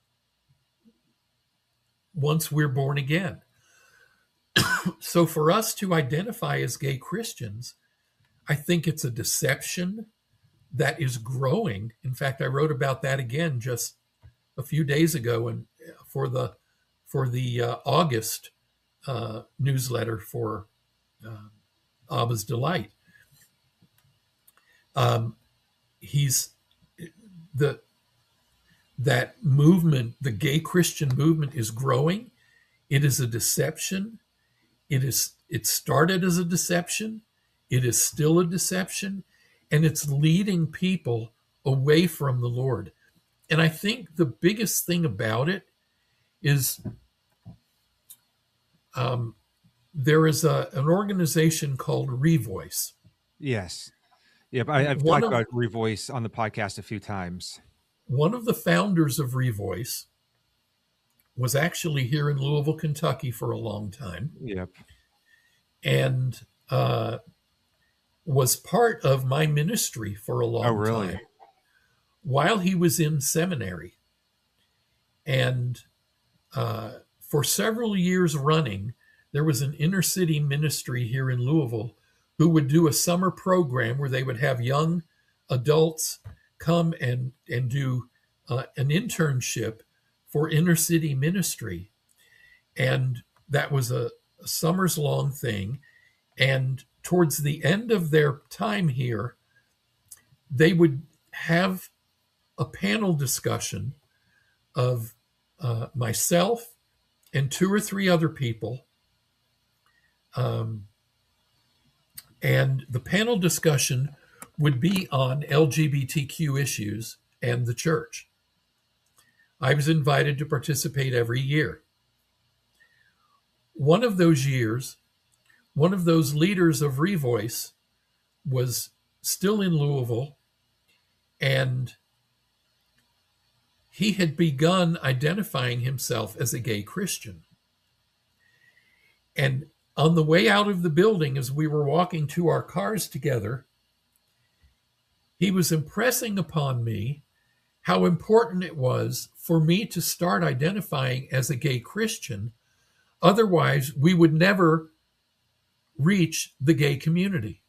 [SPEAKER 2] once we're born again. So for us to identify as gay Christians, I think it's a deception that is growing. In fact, I wrote about that again just a few days ago, and for the for the uh, August uh, newsletter for uh, Abba's Delight. Um, he's the that movement, the gay Christian movement, is growing. It is a deception. It is. It started as a deception. It is still a deception, and it's leading people away from the Lord. And I think the biggest thing about it is um, there is a, an organization called Revoice.
[SPEAKER 1] Yes. Yep. I, I've
[SPEAKER 2] One
[SPEAKER 1] talked
[SPEAKER 2] of-
[SPEAKER 1] about Revoice on the podcast a few times.
[SPEAKER 2] One of the founders of Revoice was actually here in Louisville, Kentucky for a long time,
[SPEAKER 1] Yep.
[SPEAKER 2] and uh, was part of my ministry for a long
[SPEAKER 1] Oh, really?
[SPEAKER 2] time while he was in seminary. And uh, for several years running, there was an inner city ministry here in Louisville who would do a summer program where they would have young adults come and, and do uh, an internship for inner city ministry. And that was a, a summer's long thing. And towards the end of their time here, they would have a panel discussion of uh, myself and two or three other people. Um, and the panel discussion would be on L G B T Q issues and the church. I was invited to participate every year. One of those years, one of those leaders of Revoice was still in Louisville, and he had begun identifying himself as a gay Christian. And on the way out of the building, as we were walking to our cars together, he was impressing upon me how important it was for me to start identifying as a gay Christian. Otherwise, we would never reach the gay community.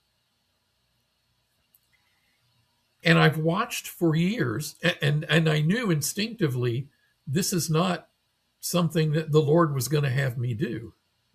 [SPEAKER 2] And I've watched for years, and, and I knew instinctively this is not something that the Lord was going to have me do.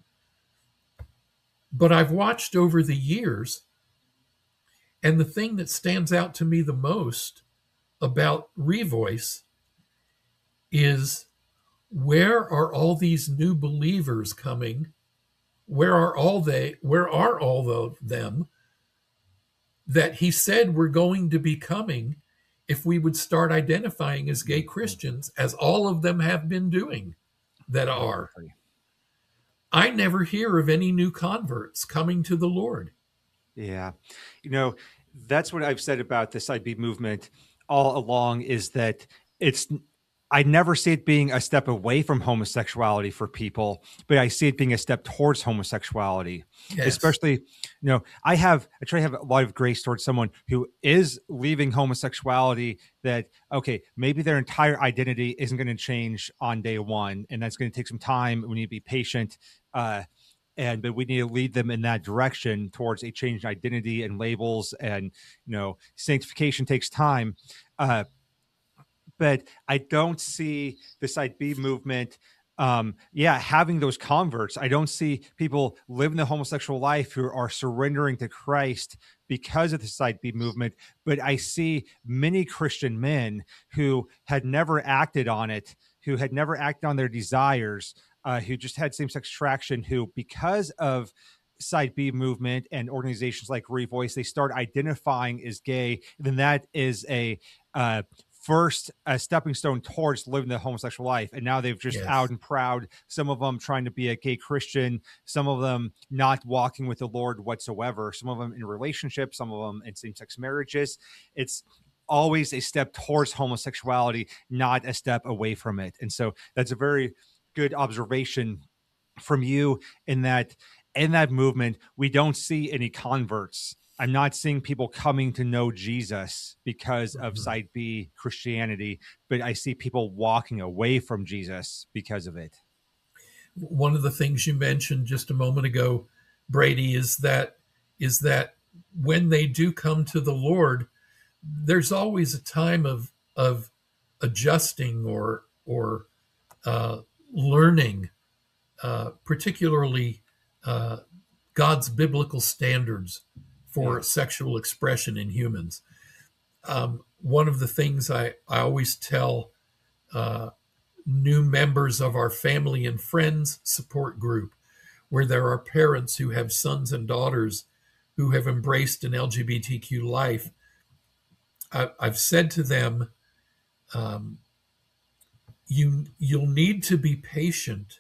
[SPEAKER 2] But I've watched over the years, and the thing that stands out to me the most about Revoice is, where are all these new believers coming? Where are all they? Where are all of them that he said were going to be coming if we would start identifying as gay Christians, as all of them have been doing that are? I never hear of any new converts coming to the Lord.
[SPEAKER 1] Yeah. You know, that's what I've said about the Side B movement all along, is that it's, I never see it being a step away from homosexuality for people, but I see it being a step towards homosexuality. Yes. Especially, you know, I have, I try to have a lot of grace towards someone who is leaving homosexuality, that, okay, maybe their entire identity isn't going to change on day one, and that's going to take some time. We need to be patient. Uh, and, but we need to lead them in that direction towards a changed identity and labels, and, you know, sanctification takes time. Uh, but I don't see the Side B movement um yeah having those converts. I don't see people living the homosexual life who are surrendering to Christ because of the Side B movement, but I see many Christian men who had never acted on it, who had never acted on their desires, uh, who just had same-sex attraction, who because of Side B movement and organizations like Revoice, they start identifying as gay, then that is a uh first a stepping stone towards living the homosexual life. And now they've just
[SPEAKER 2] Yes.
[SPEAKER 1] out and proud, some of them trying to be a gay Christian, some of them not walking with the Lord whatsoever, some of them in relationships, some of them in same-sex marriages. It's always a step towards homosexuality, not a step away from it. And so that's a very good observation from you, in that in that movement we don't see any converts. I'm not seeing people coming to know Jesus because of
[SPEAKER 2] Mhm.
[SPEAKER 1] Side B Christianity, but I see people walking away from Jesus because of it.
[SPEAKER 2] One of the things you mentioned just a moment ago, Brady, is that is that when they do come to the Lord, there's always a time of of adjusting or or uh, learning, uh, particularly uh, God's biblical standards for
[SPEAKER 1] Yeah.
[SPEAKER 2] sexual expression in humans. Um, one of the things I, I always tell uh, new members of our family and friends support group, where there are parents who have sons and daughters who have embraced an L G B T Q life, I, I've said to them, um, you, you'll need to be patient.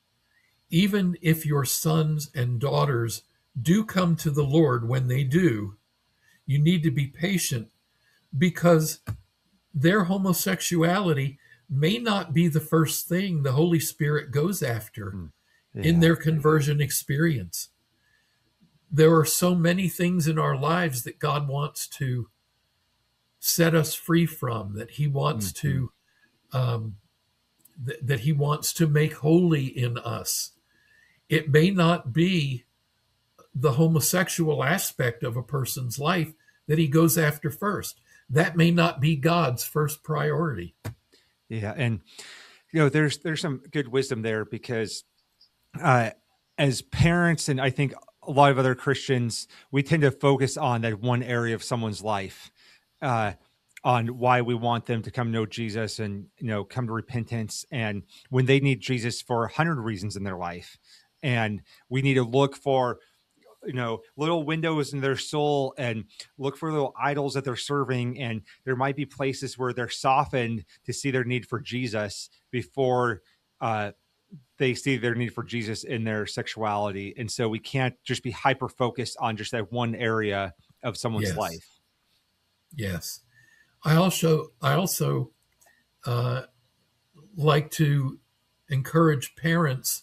[SPEAKER 2] Even if your sons and daughters do come to the Lord, when they do, you need to be patient, because their homosexuality may not be the first thing the Holy Spirit goes after
[SPEAKER 1] Mm.
[SPEAKER 2] in
[SPEAKER 1] Yeah.
[SPEAKER 2] their conversion experience. There are so many things in our lives that God wants to set us free from, that He wants
[SPEAKER 1] Mhm.
[SPEAKER 2] to um, th- that He wants to make holy in us. It may not be the homosexual aspect of a person's life that He goes after first. That may not be God's first priority.
[SPEAKER 1] Yeah. And you know, there's there's some good wisdom there, because uh as parents, and I think a lot of other Christians, we tend to focus on that one area of someone's life, uh on why we want them to come know Jesus and, you know, come to repentance, and when they need Jesus for a hundred reasons in their life. And we need to look for, you know, little windows in their soul and look for little idols that they're serving. And there might be places where they're softened to see their need for Jesus before uh, they see their need for Jesus in their sexuality. And so we can't just be hyper focused on just that one area of someone's
[SPEAKER 2] Yes,
[SPEAKER 1] life.
[SPEAKER 2] yes. I also I also uh, like to encourage parents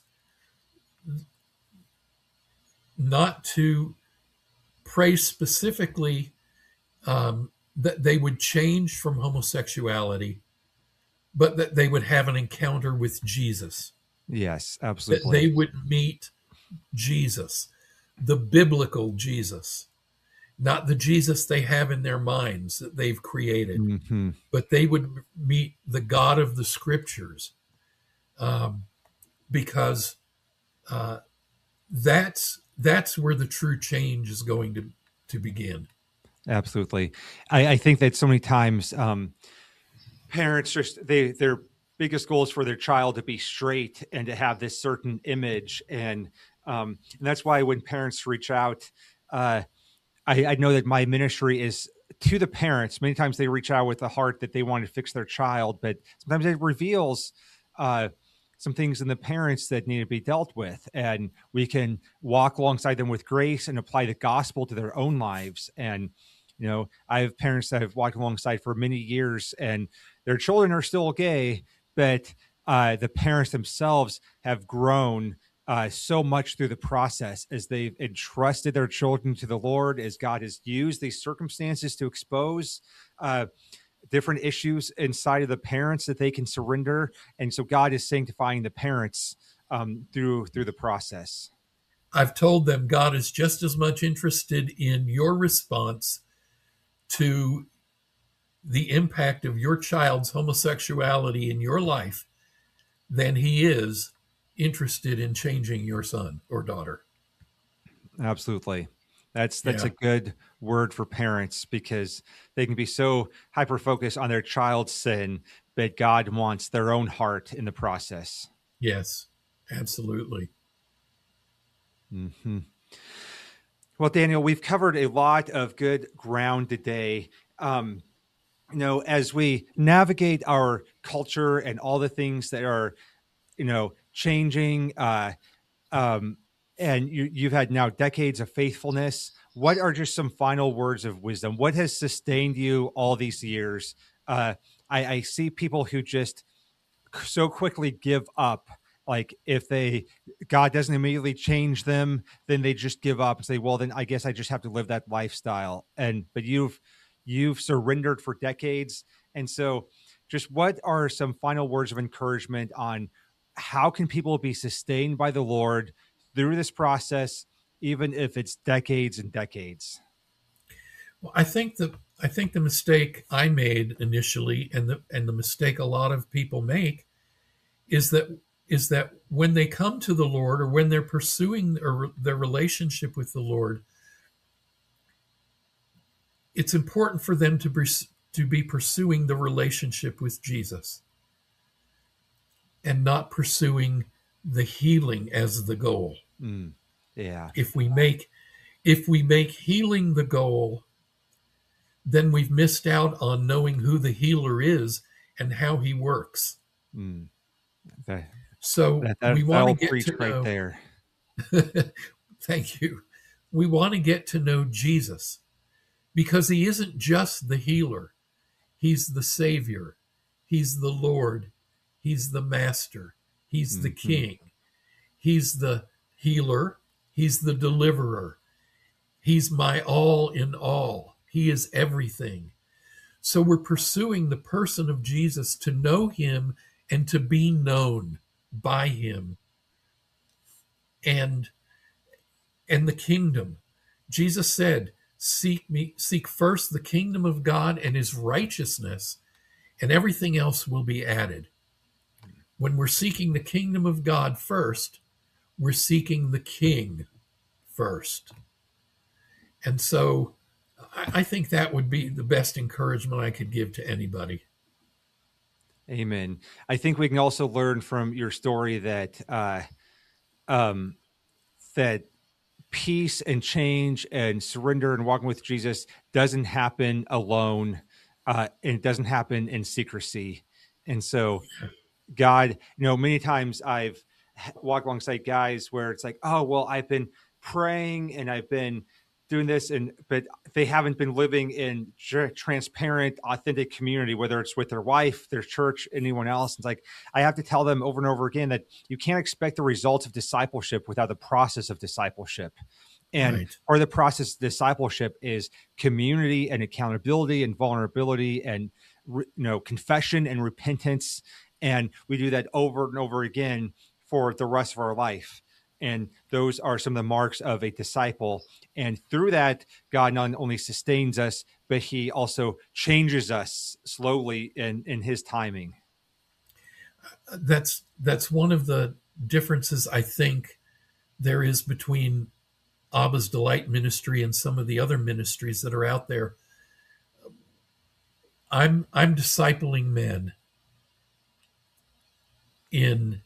[SPEAKER 2] not to pray specifically um, that they would change from homosexuality, but that they would have an encounter with Jesus,
[SPEAKER 1] Yes,
[SPEAKER 2] that they
[SPEAKER 1] absolutely.
[SPEAKER 2] would meet Jesus, the biblical Jesus, not the Jesus they have in their minds that they've created,
[SPEAKER 1] Hmm.
[SPEAKER 2] but they would meet the God of the Scriptures, um, because uh, that's that's where the true change is going to to begin.
[SPEAKER 1] Absolutely. I, I think that so many times um, parents just they their biggest goal is for their child to be straight and to have this certain image, and um, and that's why when parents reach out, uh, I, I know that my ministry is to the parents. Many times they reach out with a heart that they want to fix their child, but sometimes it reveals uh, some things in the parents that need to be dealt with. And we can walk alongside them with grace and apply the gospel to their own lives. And, you know, I have parents that have walked alongside for many years and their children are still gay, but uh, the parents themselves have grown uh, so much through the process as they've entrusted their children to the Lord, as God has used these circumstances to expose uh, different issues inside of the parents that they can surrender. And so God is sanctifying the parents um, through through the process.
[SPEAKER 2] I've told them God is just as much interested in your response to the impact of your child's homosexuality in your life than he is interested in changing your son or daughter.
[SPEAKER 1] Absolutely. That's that's
[SPEAKER 2] Yeah.
[SPEAKER 1] a good word for parents, because they can be so hyper focused on their child's sin, but God wants their own heart in the process.
[SPEAKER 2] Yes, absolutely.
[SPEAKER 1] Hmm. Well, Daniel, we've covered a lot of good ground today. Um, you know, as we navigate our culture and all the things that are, you know, changing, uh, um, and you, you've had now decades of faithfulness. What are just some final words of wisdom? What has sustained you all these years? Uh, I, I see people who just so quickly give up. Like if they, God doesn't immediately change them, then they just give up and say, well, then I guess I just have to live that lifestyle. And, but you've, you've surrendered for decades. And so just what are some final words of encouragement on how can people be sustained by the Lord through this process, even if it's decades and decades?
[SPEAKER 2] Well, I think the I think the mistake I made initially, and the and the mistake a lot of people make, is that is that when they come to the Lord, or when they're pursuing their, their relationship with the Lord, it's important for them to be, to be pursuing the relationship with Jesus and not pursuing the healing as the goal.
[SPEAKER 1] Mm, yeah.
[SPEAKER 2] If we make if we make healing the goal, then we've missed out on knowing who the healer is and how he works.
[SPEAKER 1] Mm, that,
[SPEAKER 2] So
[SPEAKER 1] that,
[SPEAKER 2] we
[SPEAKER 1] that,
[SPEAKER 2] want to
[SPEAKER 1] that'll
[SPEAKER 2] get
[SPEAKER 1] preach
[SPEAKER 2] to
[SPEAKER 1] right
[SPEAKER 2] know.
[SPEAKER 1] there.
[SPEAKER 2] Thank you. We want to get to know Jesus, because he isn't just the healer. He's the Savior. He's the Lord. He's the Master. He's the
[SPEAKER 1] Mm-hmm.
[SPEAKER 2] King. He's the healer. He's the deliverer. He's my all in all. He is everything. So we're pursuing the person of Jesus to know him and to be known by him. And and the kingdom. Jesus said, seek me, seek first the kingdom of God and his righteousness, and everything else will be added. When we're seeking the kingdom of God first, we're seeking the King first. And so I think that would be the best encouragement I could give to anybody.
[SPEAKER 1] Amen. I think we can also learn from your story that uh, um, that peace and change and surrender and walking with Jesus doesn't happen alone, uh, and it doesn't happen in secrecy. And so, God, you know, many times I've walked alongside guys where it's like, oh, well, I've been praying and I've been doing this, and but they haven't been living in tr- transparent, authentic community, whether it's with their wife, their church, anyone else. It's like I have to tell them over and over again that you can't expect the results of discipleship without the process of discipleship. And
[SPEAKER 2] Right.
[SPEAKER 1] part of the process of discipleship is community and accountability and vulnerability and you know confession and repentance. And we do that over and over again for the rest of our life. And those are some of the marks of a disciple. And through that, God not only sustains us, but he also changes us slowly in, in his timing.
[SPEAKER 2] That's that's one of the differences I think there is between Abba's Delight Ministry and some of the other ministries that are out there. I'm I'm discipling men in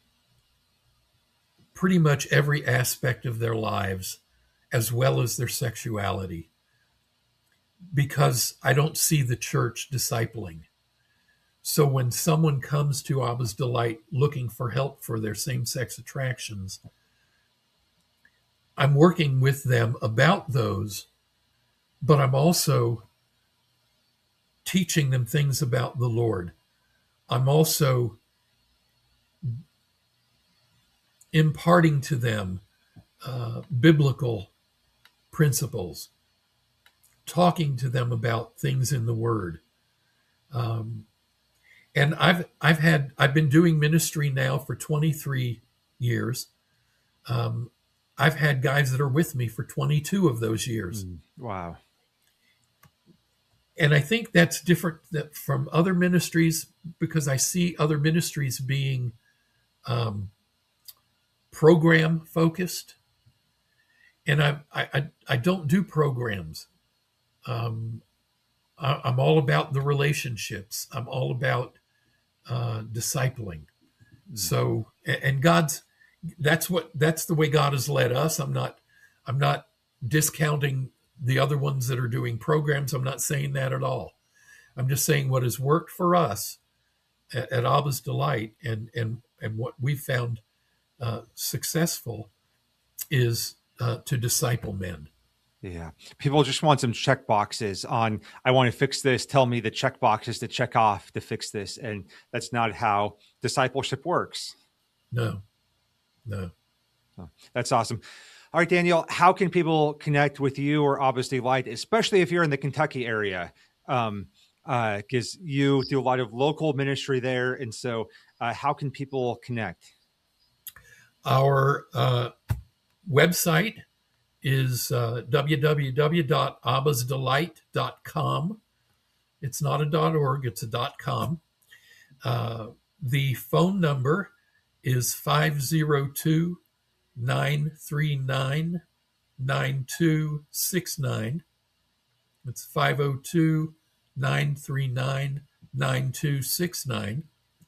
[SPEAKER 2] pretty much every aspect of their lives, as well as their sexuality, because I don't see the church discipling. So when someone comes to Abba's Delight looking for help for their same-sex attractions, I'm working with them about those, but I'm also teaching them things about the Lord. I'm also imparting to them uh, biblical principles, talking to them about things in the Word. Um, and I've I've had I've been doing ministry now for twenty-three years. Um, I've had guys that are with me for twenty-two of those years.
[SPEAKER 1] Mm, wow.
[SPEAKER 2] and I think that's different that from other ministries, because I see other ministries being um, program focused, and I, I I don't do programs. Um, I, I'm all about the relationships. I'm all about uh, discipling. Mm-hmm. So, and God's that's what that's the way God has led us. I'm not I'm not discounting the other ones that are doing programs. I'm not saying that at all. I'm just saying what has worked for us at, at Abba's Delight, and and and what we found uh, successful is uh, to disciple men.
[SPEAKER 1] Yeah. People just want some check boxes on, I want to fix this. Tell me the check boxes to check off to fix this. And that's not how discipleship works.
[SPEAKER 2] No, no.
[SPEAKER 1] Oh, that's awesome. All right, Daniel, how can people connect with you or Abba's Delight, especially if you're in the Kentucky area? Um, uh, because you do a lot of local ministry there. And so uh, how can people connect?
[SPEAKER 2] Our uh, website is uh, w w w dot abbas delight dot com. It's not a .org, it's a .com. Uh, the phone number is five oh two, nine three nine, nine two six nine. It's five oh two, nine three nine, nine two six nine.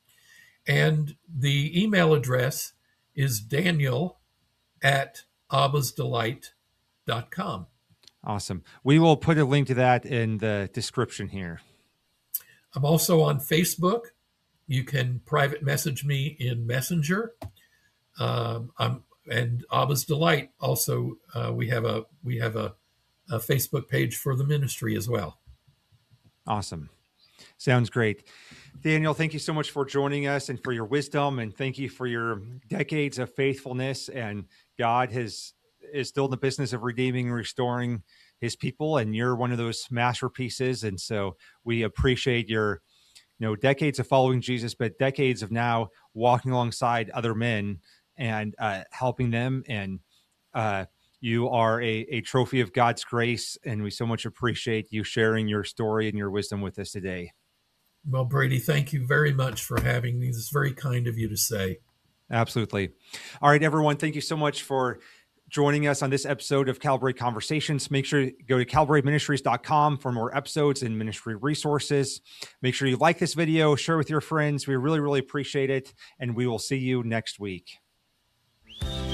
[SPEAKER 2] And the email address is daniel at abbas delight dot com.
[SPEAKER 1] Awesome. We will put a link to that in the description here.
[SPEAKER 2] I'm also on Facebook. You can private message me in Messenger. Um, I'm and Abba's Delight also. Uh, we have a we have a, a Facebook page for the ministry as well.
[SPEAKER 1] Awesome. Sounds great. Daniel, thank you so much for joining us and for your wisdom, and thank you for your decades of faithfulness. And God has is still in the business of redeeming and restoring his people, and you're one of those masterpieces. And so we appreciate your, you know, decades of following Jesus, but decades of now walking alongside other men and uh, helping them. And uh, you are a, a trophy of God's grace, and we so much appreciate you sharing your story and your wisdom with us today.
[SPEAKER 2] Well, Brady, thank you very much for having me. It's very kind of you to say.
[SPEAKER 1] Absolutely. All right, everyone. Thank you so much for joining us on this episode of Calvary Conversations. Make sure to go to calvary ministries dot com for more episodes and ministry resources. Make sure you like this video, share with your friends. We really, really appreciate it. And we will see you next week.